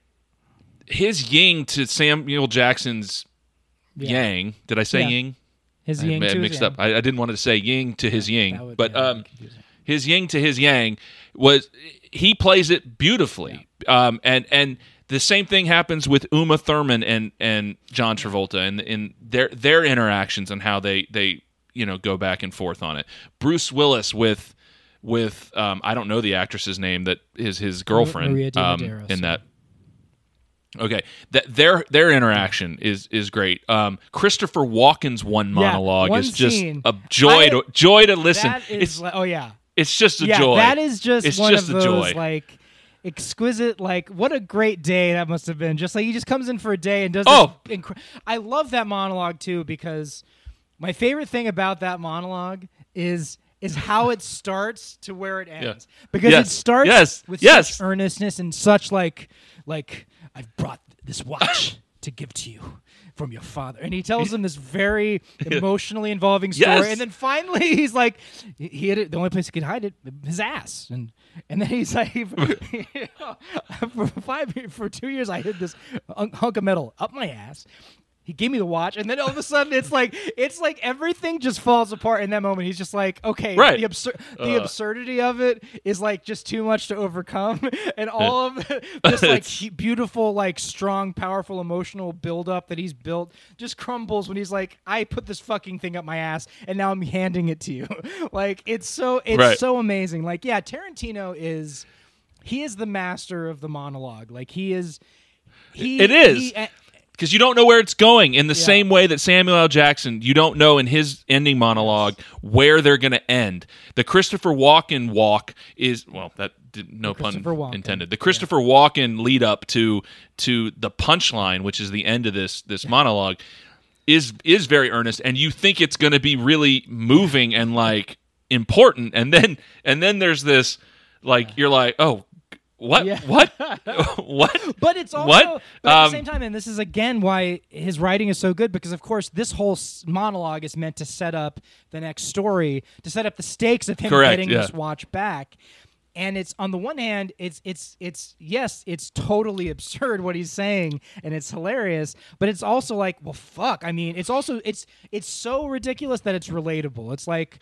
his yin to Samuel Jackson's Yeah. yang. Did I say Yeah. yin? His I yin ma- to his mixed yang. up. I, I didn't want to say yin to his yin, That would- but yeah, that would um, be confusing. his yin to his yang was he plays it beautifully. Um, and and the same thing happens with Uma Thurman and and John Travolta and in their their interactions and how they they you know go back and forth on it. Bruce Willis with with um, I don't know the actress's name that is his girlfriend Maria de um, Medeiros, in yeah. that. Okay, that their their interaction is is great. Um, Christopher Walken's one monologue one is just scene. a joy I- to joy to listen. That is It's like, oh yeah. it's just a yeah, joy. that is just it's one just of a those joy. like exquisite, like what a great day that must have been. Just like he just comes in for a day and does. Oh! this incre- I love that monologue too, because my favorite thing about that monologue is is how it starts to where it ends. Because Yes. it starts Yes. with Yes. such earnestness and such like like I've brought this watch to give to you from your father, and he tells him this very emotionally involving story, Yes. and then finally he's like, he he hid it. The only place he could hide it, his ass, and and then he's like, for five for two years I hid this hunk of metal up my ass. He gave me the watch, and then all of a sudden, it's like it's like everything just falls apart in that moment. He's just like, okay, Right. the absur- the Uh. absurdity of it is like just too much to overcome, and all of the, this like It's- he- beautiful, like strong, powerful, emotional buildup that he's built just crumbles when he's like, I put this fucking thing up my ass, and now I'm handing it to you. Like it's so it's Right. so amazing. Like yeah, Tarantino is he is the master of the monologue. Like he is. He, It is. he- uh, Because you don't know where it's going in the Yeah. same way that Samuel L. Jackson, you don't know in his ending monologue where they're going to end. The Christopher Walken walk is, well, that did, no pun Christopher Walken. intended. The Christopher Walken lead up to to the punchline, which is the end of this this monologue, is is very earnest, and you think it's going to be really moving and like important, and then and then there's this like you're like, oh. What? Yeah. What? what? But it's also, What? but at Um, the same time, and this is again why his writing is so good, because of course this whole s- monologue is meant to set up the next story, to set up the stakes of him Correct, getting yeah. this watch back. And it's on the one hand, it's it's it's yes, it's totally absurd what he's saying, and it's hilarious. But it's also like, well, fuck. I mean, it's also it's it's so ridiculous that it's relatable. It's like.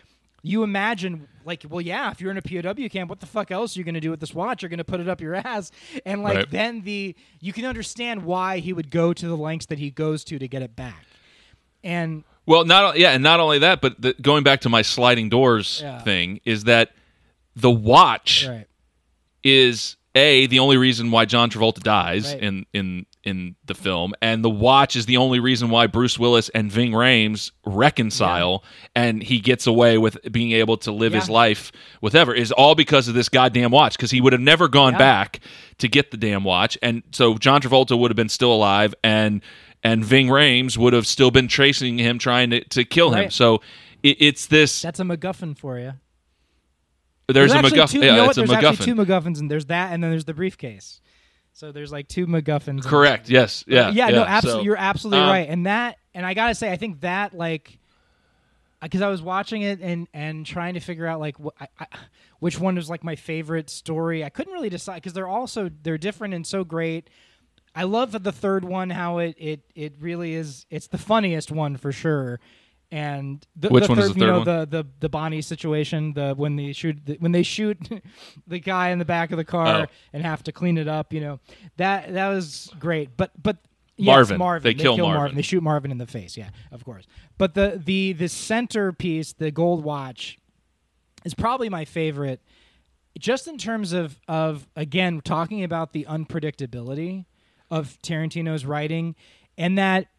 you imagine, like, well, yeah, if you're in a P O W camp, what the fuck else are you going to do with this watch? You're going to put it up your ass. And, like, right. then the you can understand why he would go to the lengths that he goes to to get it back. And well, not yeah, and not only that, but the, going back to my sliding doors yeah. thing, is that the watch right. is A, the only reason why John Travolta dies right. in, in in the film, and the watch is the only reason why Bruce Willis and Ving Rhames reconcile, yeah. and he gets away with being able to live yeah. his life with ever, is all because of this goddamn watch, because he would have never gone yeah. back to get the damn watch, and so John Travolta would have been still alive, and and Ving Rhames would have still been chasing him, trying to, to kill him. Right. So it, it's this... That's a MacGuffin for you. There's, there's a MacGuffin. Two, yeah, you know it's what? a There's MacGuffin. actually two MacGuffins, and there's that, and then there's the briefcase. So there's like two MacGuffins. Correct. Yes. Yeah. Yeah. yeah. No. Absolutely. So, you're absolutely um, right. And that, and I gotta say, I think that like, because I was watching it and and trying to figure out like what I, I, which one was like my favorite story. I couldn't really decide because they're also they're different and so great. I love the third one, how it it it really is. It's the funniest one for sure. And the, which the one third, is the you third know, one? the the the Bonnie situation, the when they shoot the, when they shoot the guy in the back of the car Oh. and have to clean it up, you know, that that was great. But but yes, Marvin. Marvin, They kill Marvin. They shoot Marvin in the face. Yeah, of course. But the the the centerpiece, the gold watch, is probably my favorite, just in terms of of again talking about the unpredictability of Tarantino's writing, and that.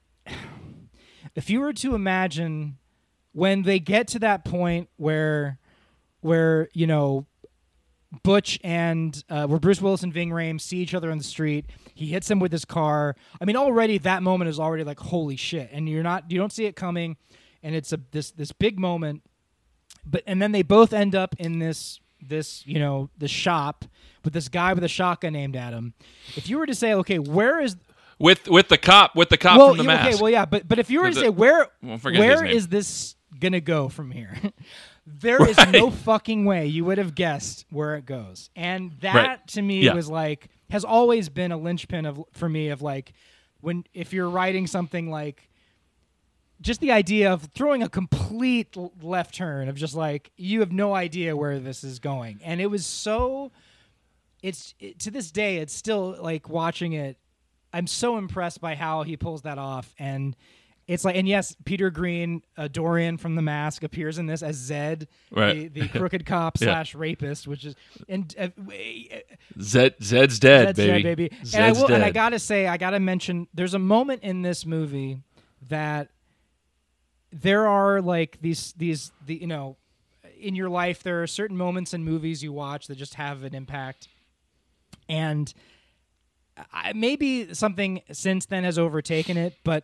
If you were to imagine when they get to that point where, where you know, Butch and uh, where Bruce Willis and Ving Rhames see each other on the street, he hits him with his car. I mean, already that moment is already like holy shit, and you're not you don't see it coming, and it's a this this big moment. But and then they both end up in this this you know the shop with this guy with a shotgun aimed at him. If you were to say, okay, where is With with the cop with the cop well, from the yeah, mask. okay, well, yeah, but but if you were to The- say where well, forget where his name. is this gonna go from here, there is Right. no fucking way you would have guessed where it goes, and that Right. to me Yeah. was like has always been a linchpin of for me of like when if you're writing something like just the idea of throwing a complete l- left turn of just like you have no idea where this is going, and it was so. It's it, to this day, it's still like watching it. I'm so impressed by how he pulls that off, and it's like, and yes, Peter Green, uh, Dorian from The Mask, appears in this as Zed, Right. the, the crooked cop Yeah. slash rapist, which is and uh, Zed Zed's dead, Zed's baby. dead, baby. Zed's and I will, dead. and I gotta say, I gotta mention, there's a moment in this movie that there are like these these the you know, in your life there are certain moments in movies you watch that just have an impact, and. I, maybe something since then has overtaken it, but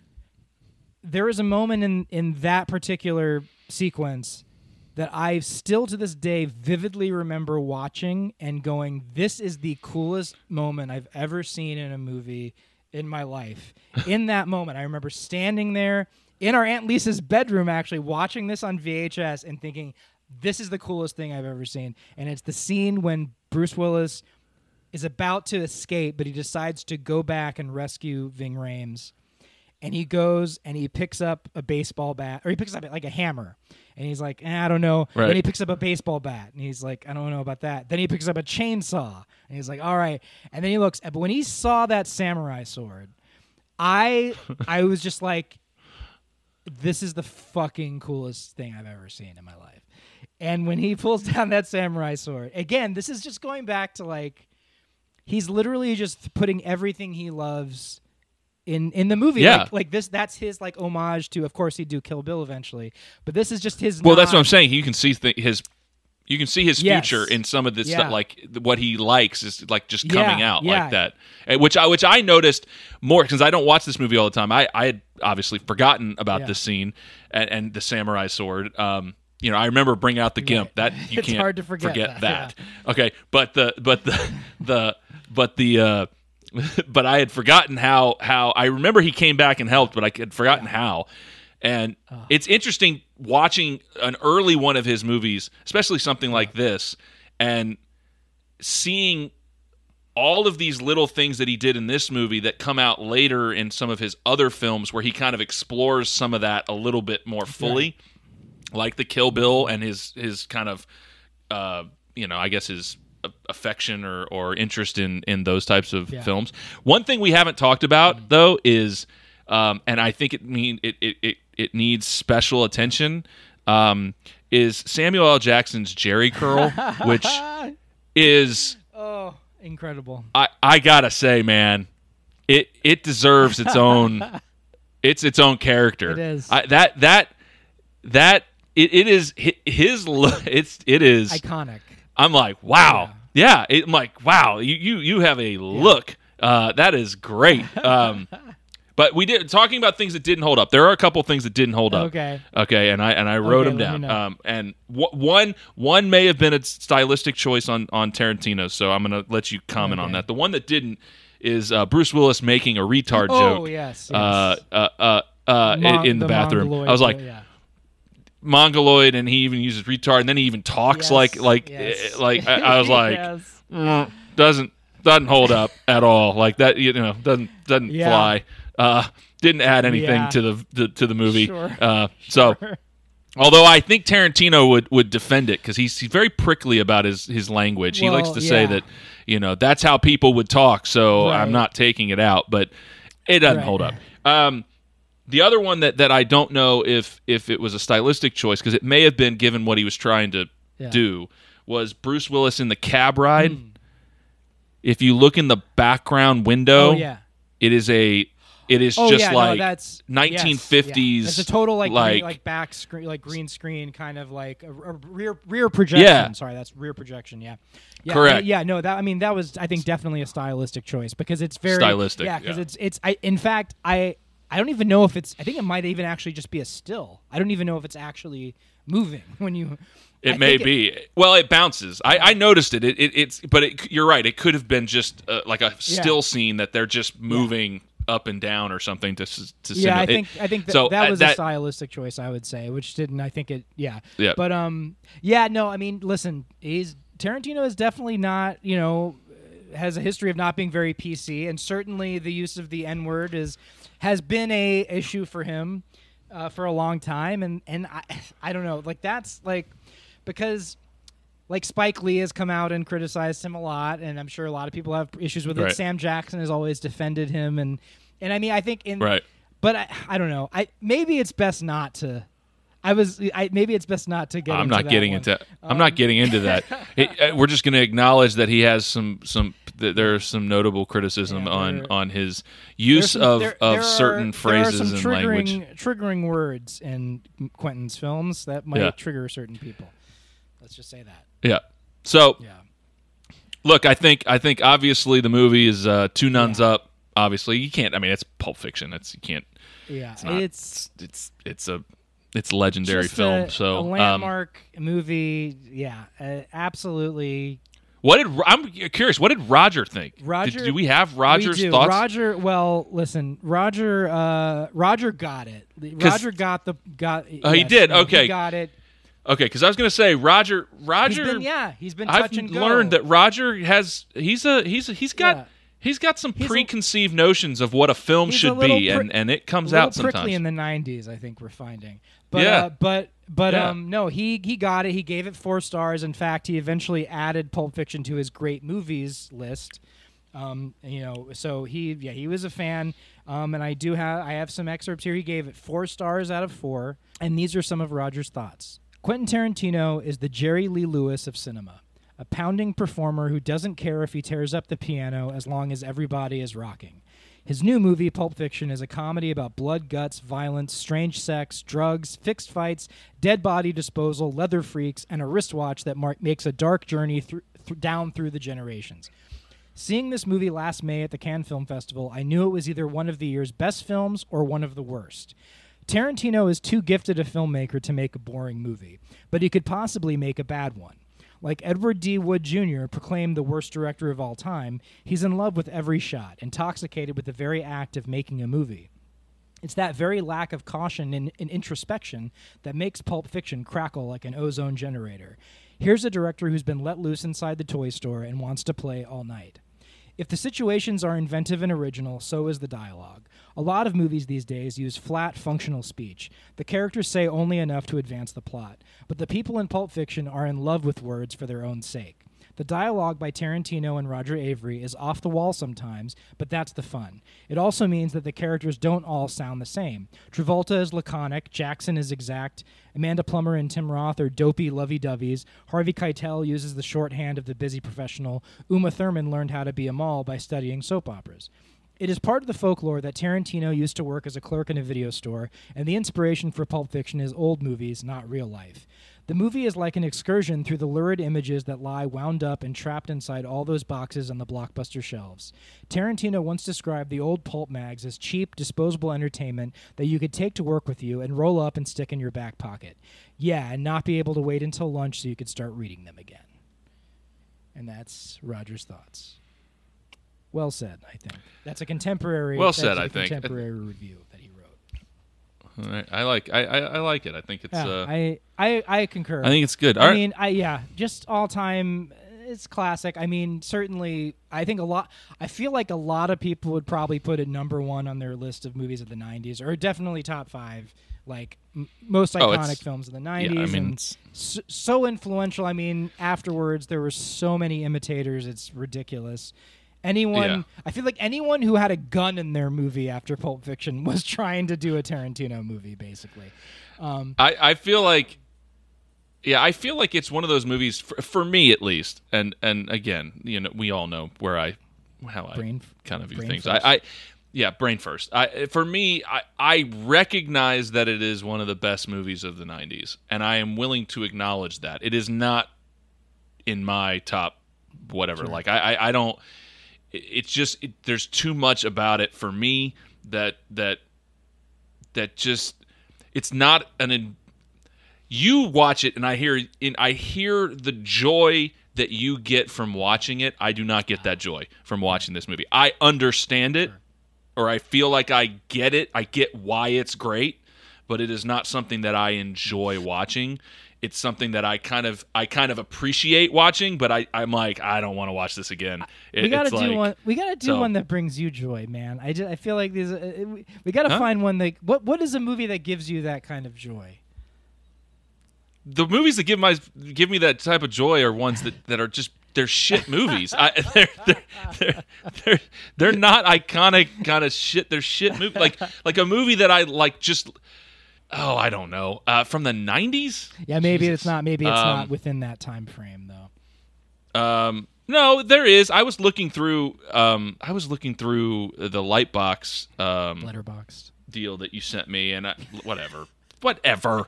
there is a moment in, in that particular sequence that I still to this day vividly remember watching and going, this is the coolest moment I've ever seen in a movie in my life. In that moment, I remember standing there in our Aunt Lisa's bedroom, actually watching this on V H S and thinking, this is the coolest thing I've ever seen. And it's the scene when Bruce Willis is about to escape, but he decides to go back and rescue Ving Rhames. And he goes and he picks up a baseball bat, or he picks up like a hammer. And he's like, eh, I don't know. Right. Then he picks up a baseball bat, and he's like, I don't know about that. Then he picks up a chainsaw, and he's like, all right. And then he looks, but when he saw that samurai sword, I I was just like, this is the fucking coolest thing I've ever seen in my life. And when he pulls down that samurai sword, again, this is just going back to like, he's literally just putting everything he loves in in the movie. Yeah. Like, like this, that's his like homage to. Of course, he'd do Kill Bill eventually, but this is just his. Well, that's nod. what I'm saying. You can see th- his, you can see his Yes. future in some of this Yeah. stuff. Like th- what he likes is like just Yeah, coming out yeah. like that, Eh, which I which I noticed more because I don't watch this movie all the time. I I had obviously forgotten about Yeah. this scene and, and the samurai sword. Um, you know, I remember Bring Out the Gimp. Right. That you It's can't hard to forget that, that. Okay, but the but the the but the. Uh, but I had forgotten how how I remember he came back and helped, but I had forgotten how. And it's interesting watching an early one of his movies, especially something like this, and seeing all of these little things that he did in this movie that come out later in some of his other films where he kind of explores some of that a little bit more fully. like the Kill Bill and his his kind of uh, you know, I guess his affection or, or interest in, in those types of Yeah. films. One thing we haven't talked about though is, um, and I think it mean it it, it, it needs special attention, um, is Samuel L. Jackson's Jerry Curl, which is Oh, incredible. I, I gotta say, man, it it deserves its own it's its own character. It is. I, that that that it, it is hi- his look. It's it is Iconic. I'm like, wow. Yeah, it, I'm like, wow, you you, you have a look. Uh, that is great. Um, but we did talking about things that didn't hold up. There are a couple things that didn't hold up. Okay. Okay, and I and I wrote Okay, them let me down. know. Um, and w- one one may have been a stylistic choice on on Tarantino, so I'm gonna let you comment on Okay. that. The one that didn't is uh, Bruce Willis making a retard Oh, joke. yes, Uh, yes. uh, uh, uh, in- Mon- in the, bathroom. Mongoloid, I was like, yeah. Mongoloid, and he even uses retard, and then he even talks Yes, like like yes. eh, like I, I was like, Yes. mm, doesn't doesn't hold up at all. Like that, you know, doesn't doesn't Yeah. fly. Uh, didn't add anything Yeah. to the, the to the movie. Sure. Uh, so, although I think Tarantino would, would defend it because he's, he's very prickly about his, his language. he Well, likes to say yeah. that, you know, that's how people would talk. So Right. I'm not taking it out, but it doesn't Right. hold up. Um, the other one that, that I don't know if if it was a stylistic choice because it may have been given what he was trying to Yeah. do was Bruce Willis in the cab ride. If you look in the background window, Oh, yeah. it is a it is Oh, just yeah, like no, that's nineteen yes, fifties. yeah. It's a total like like, green, like back screen, like green screen, kind of like a, a rear rear projection. Yeah. Sorry, that's rear projection. Yeah, yeah Correct. Yeah, no, that I mean that was I think definitely a stylistic choice because it's very Stylistic, Yeah, because yeah. it's it's. I in fact I I don't even know if it's. I think it might even actually just be a still. I don't even know if it's actually moving when you. It I may think be. Well, it bounces. I, I noticed it. It, it. It's. But it, you're right. It could have been just uh, like a still scene that they're just moving up and down or something to s- to. Yeah, I simulate. think I think that, so, that uh, was that- a stylistic choice. I would say, which didn't. I think it. Yeah. Yeah. But um. Yeah. No. I mean, listen. He's Tarantino is definitely not. You know, has a history of not being very P C, and certainly the use of the N word is has been a issue for him uh, for a long time, and and I I don't know. Like that's like because. Like Spike Lee has come out and criticized him a lot, and I'm sure a lot of people have issues with it. Right. Sam Jackson has always defended him, and and I mean I think in Right. but I, I don't know. I maybe it's best not to. I was. I maybe it's best not to get. I'm into not that getting one. into. I'm Um, not getting into that. It, uh, we're just going to acknowledge that he has some some. That there's some notable criticism Yeah, on there- on his There's use some- of there- of there certain are, phrases there are some and triggering, language. triggering words in Quentin's films that might Yeah. trigger certain people. Let's just say that. Yeah. So Yeah. look, I think I think obviously the movie is uh, two nuns Yeah. up. Obviously, you can't. I mean, it's Pulp Fiction. It's you can't. Yeah. It's not, it's it's it's it's a it's a legendary just film. a, so a um, landmark movie. Yeah. Uh, absolutely. what did I'm curious? What did Roger think? Roger- did, do we have Roger's we do. thoughts? Roger, well, listen, Roger, uh, Roger got it. Roger got the got. Oh, he yes, did? no, Okay. he got it. Okay, because I was going to say Roger. He's Roger. been, yeah, he's been I've touch and go. learned that Roger has he's a he's a, he's got Yeah. he's got some He's a- preconceived notions of what a film he's a should little be, pri- and, and it comes a little out sometimes. prickly in the nineties, I think we're finding. But Yeah. uh, but but Yeah. um no, he he got it. He gave it four stars. In fact, he eventually added Pulp Fiction to his great movies list. Um, you know, so he yeah he was a fan. Um, and I do have I have some excerpts here. He gave it four stars out of four, and these are some of Roger's thoughts. Quentin Tarantino is the Jerry Lee Lewis of cinema, a pounding performer who doesn't care if he tears up the piano as long as everybody is rocking. His new movie, Pulp Fiction, is a comedy about blood, guts, violence, strange sex, drugs, fixed fights, dead body disposal, leather freaks, and a wristwatch that mar- makes a dark journey through th- down through the generations. Seeing this movie last May at the Cannes Film Festival, I knew it was either one of the year's best films or one of the worst. Tarantino is too gifted a filmmaker to make a boring movie, but he could possibly make a bad one. Like Edward D. Wood Junior proclaimed the worst director of all time, he's in love with every shot, intoxicated with the very act of making a movie. It's that very lack of caution and, and introspection that makes Pulp Fiction crackle like an ozone generator. Here's a director who's been let loose inside the toy store and wants to play all night. If the situations are inventive and original, so is the dialogue. A lot of movies these days use flat, functional speech. The characters say only enough to advance the plot, but the people in Pulp Fiction are in love with words for their own sake. The dialogue by Tarantino and Roger Avery is off the wall sometimes, but that's the fun. It also means that the characters don't all sound the same. Travolta is laconic, Jackson is exact, Amanda Plummer and Tim Roth are dopey lovey-doveys, Harvey Keitel uses the shorthand of the busy professional, Uma Thurman learned how to be a mall by studying soap operas. It is part of the folklore that Tarantino used to work as a clerk in a video store, and the inspiration for Pulp Fiction is old movies, not real life. The movie is like an excursion through the lurid images that lie wound up and trapped inside all those boxes on the Blockbuster shelves. Tarantino once described the old pulp mags as cheap, disposable entertainment that you could take to work with you and roll up and stick in your back pocket. Yeah, and not be able to wait until lunch so you could start reading them again. And that's Roger's thoughts. Well said, I think. That's a contemporary. Well that's said, a I think. Contemporary review that he wrote. All right. I like. I, I, I like it. I think it's. Yeah, uh, I, I I concur. I think it's good. All I right. mean, I yeah, just all time. It's classic. I mean, certainly, I think a lot. I feel like a lot of people would probably put it number one on their list of movies of the nineties, or definitely top five. Like m- most Oh, iconic it's- films of the yeah, nineties, I mean, and it's- so, so influential. I mean, afterwards there were so many imitators. It's ridiculous. Anyone, Yeah. I feel like anyone who had a gun in their movie after Pulp Fiction was trying to do a Tarantino movie, basically. Um, I, I feel like, yeah, I feel like it's one of those movies for, for me at least. And and again, you know, we all know where I, how I Brain- kind of view brain things. first. I, I, yeah, brain first. I for me, I I recognize that it is one of the best movies of the nineties, and I am willing to acknowledge that it is not in my top whatever. Sure. Like I, I, I don't. it- It's just it, there's too much about it for me that that that just it's not an. In, you watch it, and I hear in I hear the joy that you get from watching it. I do not get that joy from watching this movie. I understand it, or I feel like I get it. I get why it's great, but it is not something that I enjoy watching. It's something that I kind of I kind of appreciate watching, but I, I'm like, I don't want to watch this again. It, we gotta it's do like, one. We gotta do so- one that brings you joy, man. I, just, I feel like these. Uh, we, we gotta Huh? find one that. What What is a movie that gives you that kind of joy? The movies that give my give me that type of joy are ones that, that are just they're shit movies. I, they're, they're, they're, they're, they're not iconic kind of shit. They're shit movie like like a movie that I like just oh I don't know uh, from the nineties. Yeah, maybe Jesus. it's not. Maybe it's Um, not within that time frame, though. Um, no, there is. I was looking through. Um, I was looking through the Lightbox um, Letterboxd. deal that you sent me, and I, whatever, whatever.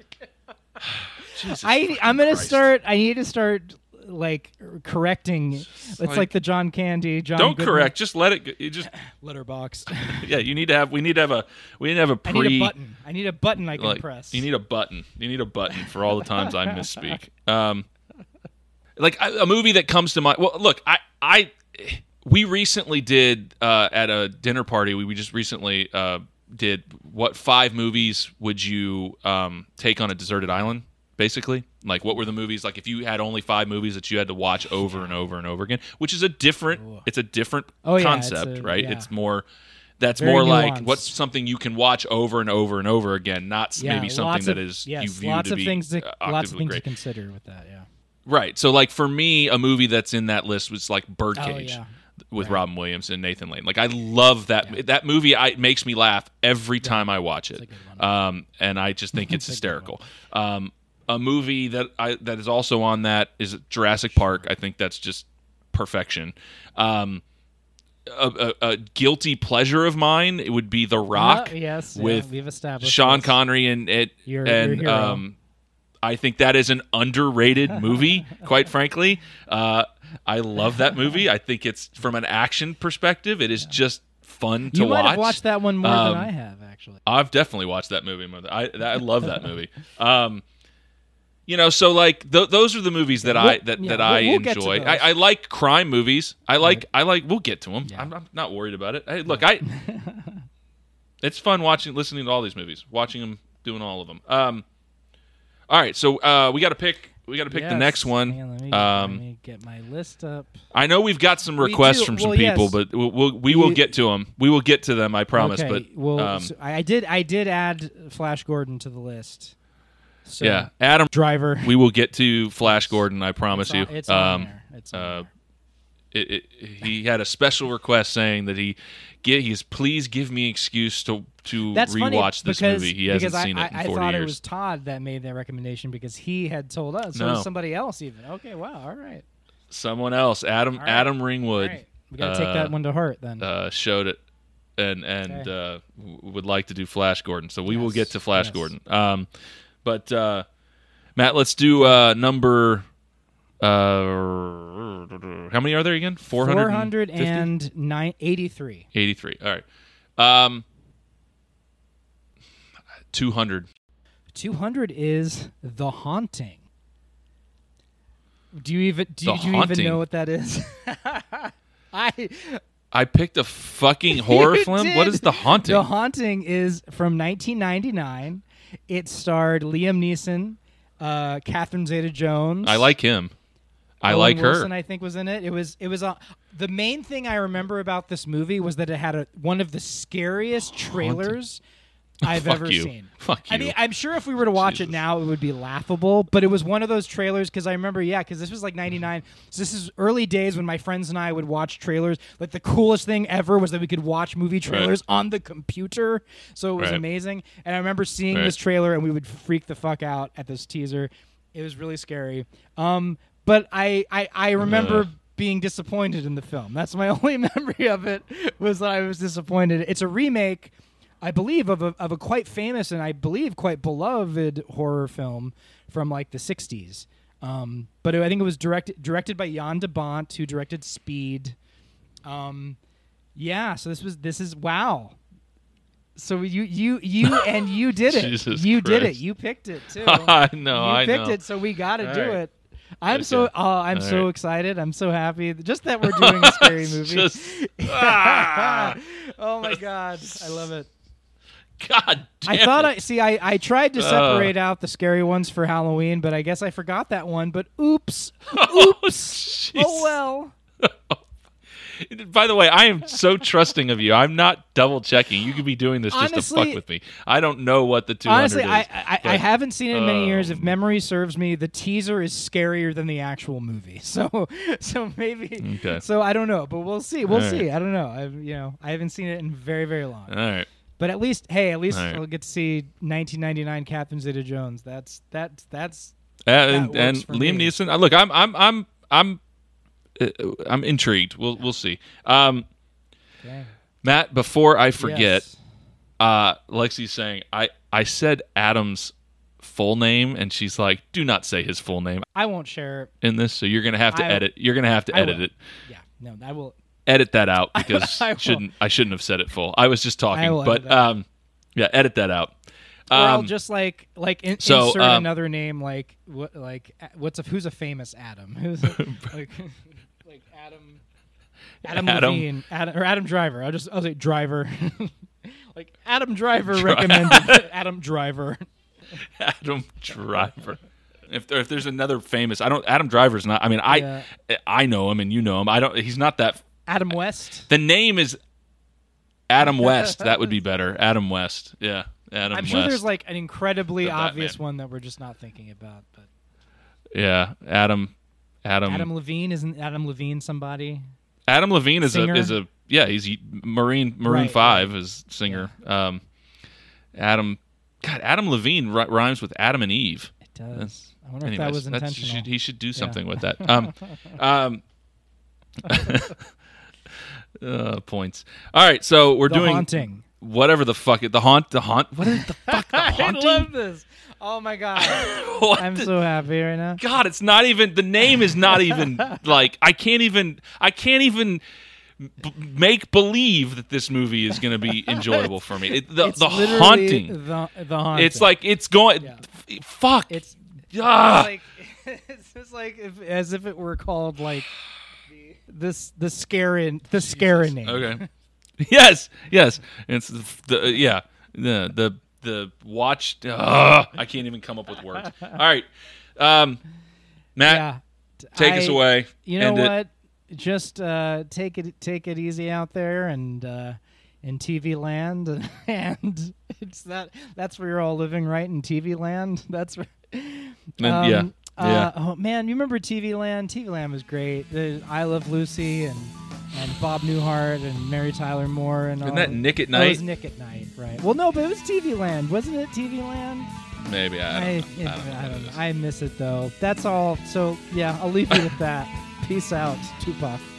Jesus I fucking I'm gonna Christ. start. I need to start like correcting. It's like, like- the John Candy. John Don't Goodman correct. Just let it. go. You just Letterboxd. yeah. You need to have. We need to have a. We need to have a I pre. need a button. I need a button I can like, press. You need a button. You need a button for all the times I misspeak. Um, like a, a movie that comes to mind. Well, look, I, I, we recently did uh, at a dinner party. We, we just recently uh, did what five movies would you um, take on a deserted island? Basically, like what were the movies? Like if you had only five movies that you had to watch over and over and over again, which is a different. It's a different Oh, yeah, it's concept, a- right? yeah. It's more. That's Very more like nuanced. what's something you can watch over and over and over again, not s- yeah, maybe something lots that of, is yes, you view lots to of be things to, uh, lots of objectively things great. to consider with that. Yeah. Right. So like for me, a movie that's in that list was like Birdcage Oh, yeah. with Right. Robin Williams and Nathan Lane. Like I love that Yeah. that movie. I, it makes me laugh every time I watch it, a good one. um, and I just think it's It's a good hysterical. Um, a movie that I that is also on that is Jurassic Park. I think that's just perfection. Um, a, a, a guilty pleasure of mine it would be The Rock. Uh, yes, yeah, with we've established Sean this. Connery and it Your- and your hero. um I think that is an underrated movie, quite frankly. Uh, I love that movie. I think it's from an action perspective, it is just fun to You might watch. have watched that one more Um, than I have, actually. I've definitely watched that movie. Mother. I I love that movie. Um, you know, so like th- those are the movies that I We'll- that, yeah, that we'll- I we'll get to enjoy. those. I, I like crime movies. I like Right. I like. We'll get to them. Yeah. I'm, I'm not worried about it. Hey, look, I. It's fun watching, listening to all these movies, watching them, doing all of them. Um, all right, so uh, we got to pick we got to pick Yes. the next one. Hang on, let, me, Um, let me get my list up. I know we've got some We requests do- from some well, people, yes. but we'll, we'll, we will You- get to them. We will get to them, I promise. Okay, But well, um, so I I did. I did add Flash Gordon to the list. So, yeah, Adam, Driver. we will get to Flash Gordon, I promise it's you. On, it's on um, there. It's on uh, there. it, it, he had a special request saying that he get he's please give me excuse to to That's funny rewatch this because, movie. He hasn't because seen I, it in I, forty I thought years. it was Todd that made that recommendation because he had told us. So No. it was somebody else even. Okay, wow, all right. Someone else, Adam All right. Adam Ringwood, All right. We got to take uh, that one to heart then. uh, showed it and and Okay. uh, w- would like to do Flash Gordon. So we will Yes, get to Flash yes. Gordon. Um, but uh, Matt, let's do uh, number. Uh, how many are there again? Four hundred and nine, eighty-three. eighty-three. All right. Um, two hundred. two hundred is The Haunting. Do you even do, The you- do you Haunting? even know what that is? I I picked a fucking horror You film. What did. is The Haunting? The Haunting is from nineteen ninety-nine. It starred Liam Neeson, uh, Catherine Zeta-Jones. I like him. I Owen like Wilson, her. I think was in it. It was it was a, the main thing I remember about this movie was that it had a, one of the scariest trailers I've Fuck ever you. seen. Fuck I you. mean, I'm sure if we were to watch Jesus. it now, it would be laughable. But it was one of those trailers because I remember, yeah, because this was like ninety-nine. So this is early days when my friends and I would watch trailers. Like the coolest thing ever was that we could watch movie trailers on the computer. So it was Right. amazing. And I remember seeing Right. this trailer and we would freak the fuck out at this teaser. It was really scary. Um, but I, I, I remember Ugh. being disappointed in the film. That's my only memory of it was that I was disappointed. It's a remake, I believe, of a, of a quite famous and I believe quite beloved horror film from like the sixties. Um, but it, I think it was directed directed by Jan de Bont, who directed Speed. Um, yeah, so this was this is wow. So you you you and you did it. Jesus you did it. Christ. You picked it too. I know. you I picked know. it, so we got to All do right. it. I'm so Okay. uh, I'm All so right. excited. I'm so happy just that we're doing a scary movie. Just- Ah! Oh my god, I love it. God damn I thought it. I see. I, I tried to Uh. separate out the scary ones for Halloween, but I guess I forgot that one. But oops, Oh, oops. jeez. Oh well. By the way, I am so trusting of you. I'm not double checking. You could be doing this just to Honestly- fuck with me. I don't know what the two hundred Honestly, is. I I, I but- haven't seen it in many years. um, If memory serves me, the teaser is scarier than the actual movie. So so maybe. Okay. So I don't know, but we'll see. We'll All see. right. I don't know. I've you know I haven't seen it in very very long. All right. But at least, hey, at least All right. we'll get to see nineteen ninety-nine Catherine Zeta-Jones. That's that's that's And, works and for Liam me. Neeson. uh, Look, I'm I'm I'm I'm uh, I'm intrigued. We'll we'll see. Um, okay. Matt, before I forget, Yes. uh, Lexi's saying I I said Adam's full name, and she's like, "Do not say his full name I won't share it. in this." So you're gonna have to I- edit. You're gonna have to I edit will. it. Yeah. No, I will. Edit that out because I will. shouldn't I shouldn't have said it full. I was just talking, I will but edit that. um, yeah, edit that out. Or I'll Um, just like like in, so, insert um, another name like what like a- what's a who's a famous Adam who's a, like like Adam Adam, Adam. Levine Adam or Adam Driver. I'll just I'll say Driver like Adam Driver Dri- recommended Adam Driver. Adam Driver. If there, if there's another famous, I don't. Adam Driver's not. I mean, I Yeah. I know him and you know him. I don't. He's not that. Adam West. The name is Adam West. That would be better. Adam West. Yeah, Adam I'm West. sure there's like an incredibly The obvious Batman. one that we're just not thinking about. But yeah, Adam. Adam. Adam Levine isn't Adam Levine somebody? Adam Levine is Singer? a is a yeah. He's Marine Maroon Right, Five is singer. Um, Adam. God, Adam Levine ri- rhymes with Adam and Eve. It does. That's- I wonder if Anyways, that was that's- intentional. He should, he should do something with that. Um, um, uh, points. All right, so we're The doing Haunting. whatever the fuck it. The haunt. The haunt. What is the fuck? The I haunting. love this. Oh my god. What I'm the- so happy right now. God, it's not even. The name is not even like. I can't even. I can't even. B- make believe that this movie is going to be enjoyable for me. It, the It's the literally haunting. The, the haunting. It's like it's going. Yeah. f- Fuck. it's ah. like it's just like if, as if it were called like the, this the scaring the scaring name. Okay. yes. Yes. It's the, the uh, yeah the the the watch. Uh, I can't even come up with words. All right. Um. Matt, yeah. take I, us away. You know End it. what? Just uh, take it take it easy out there and uh, in T V land, and it's that that's where you're all living, right? In T V land. That's where. And, um, yeah. Uh, yeah. Oh man, you remember T V Land? T V Land was great. The I Love Lucy and and Bob Newhart and Mary Tyler Moore and Isn't all. that Nick at That was Night? Nick at Night, right? Well, no, but it was T V Land, wasn't it? T V Land. Maybe I don't I, know. it- I don't know. I what don't it know. is. I miss it though. That's all. So yeah, I'll leave you with that. Peace out, Tupac.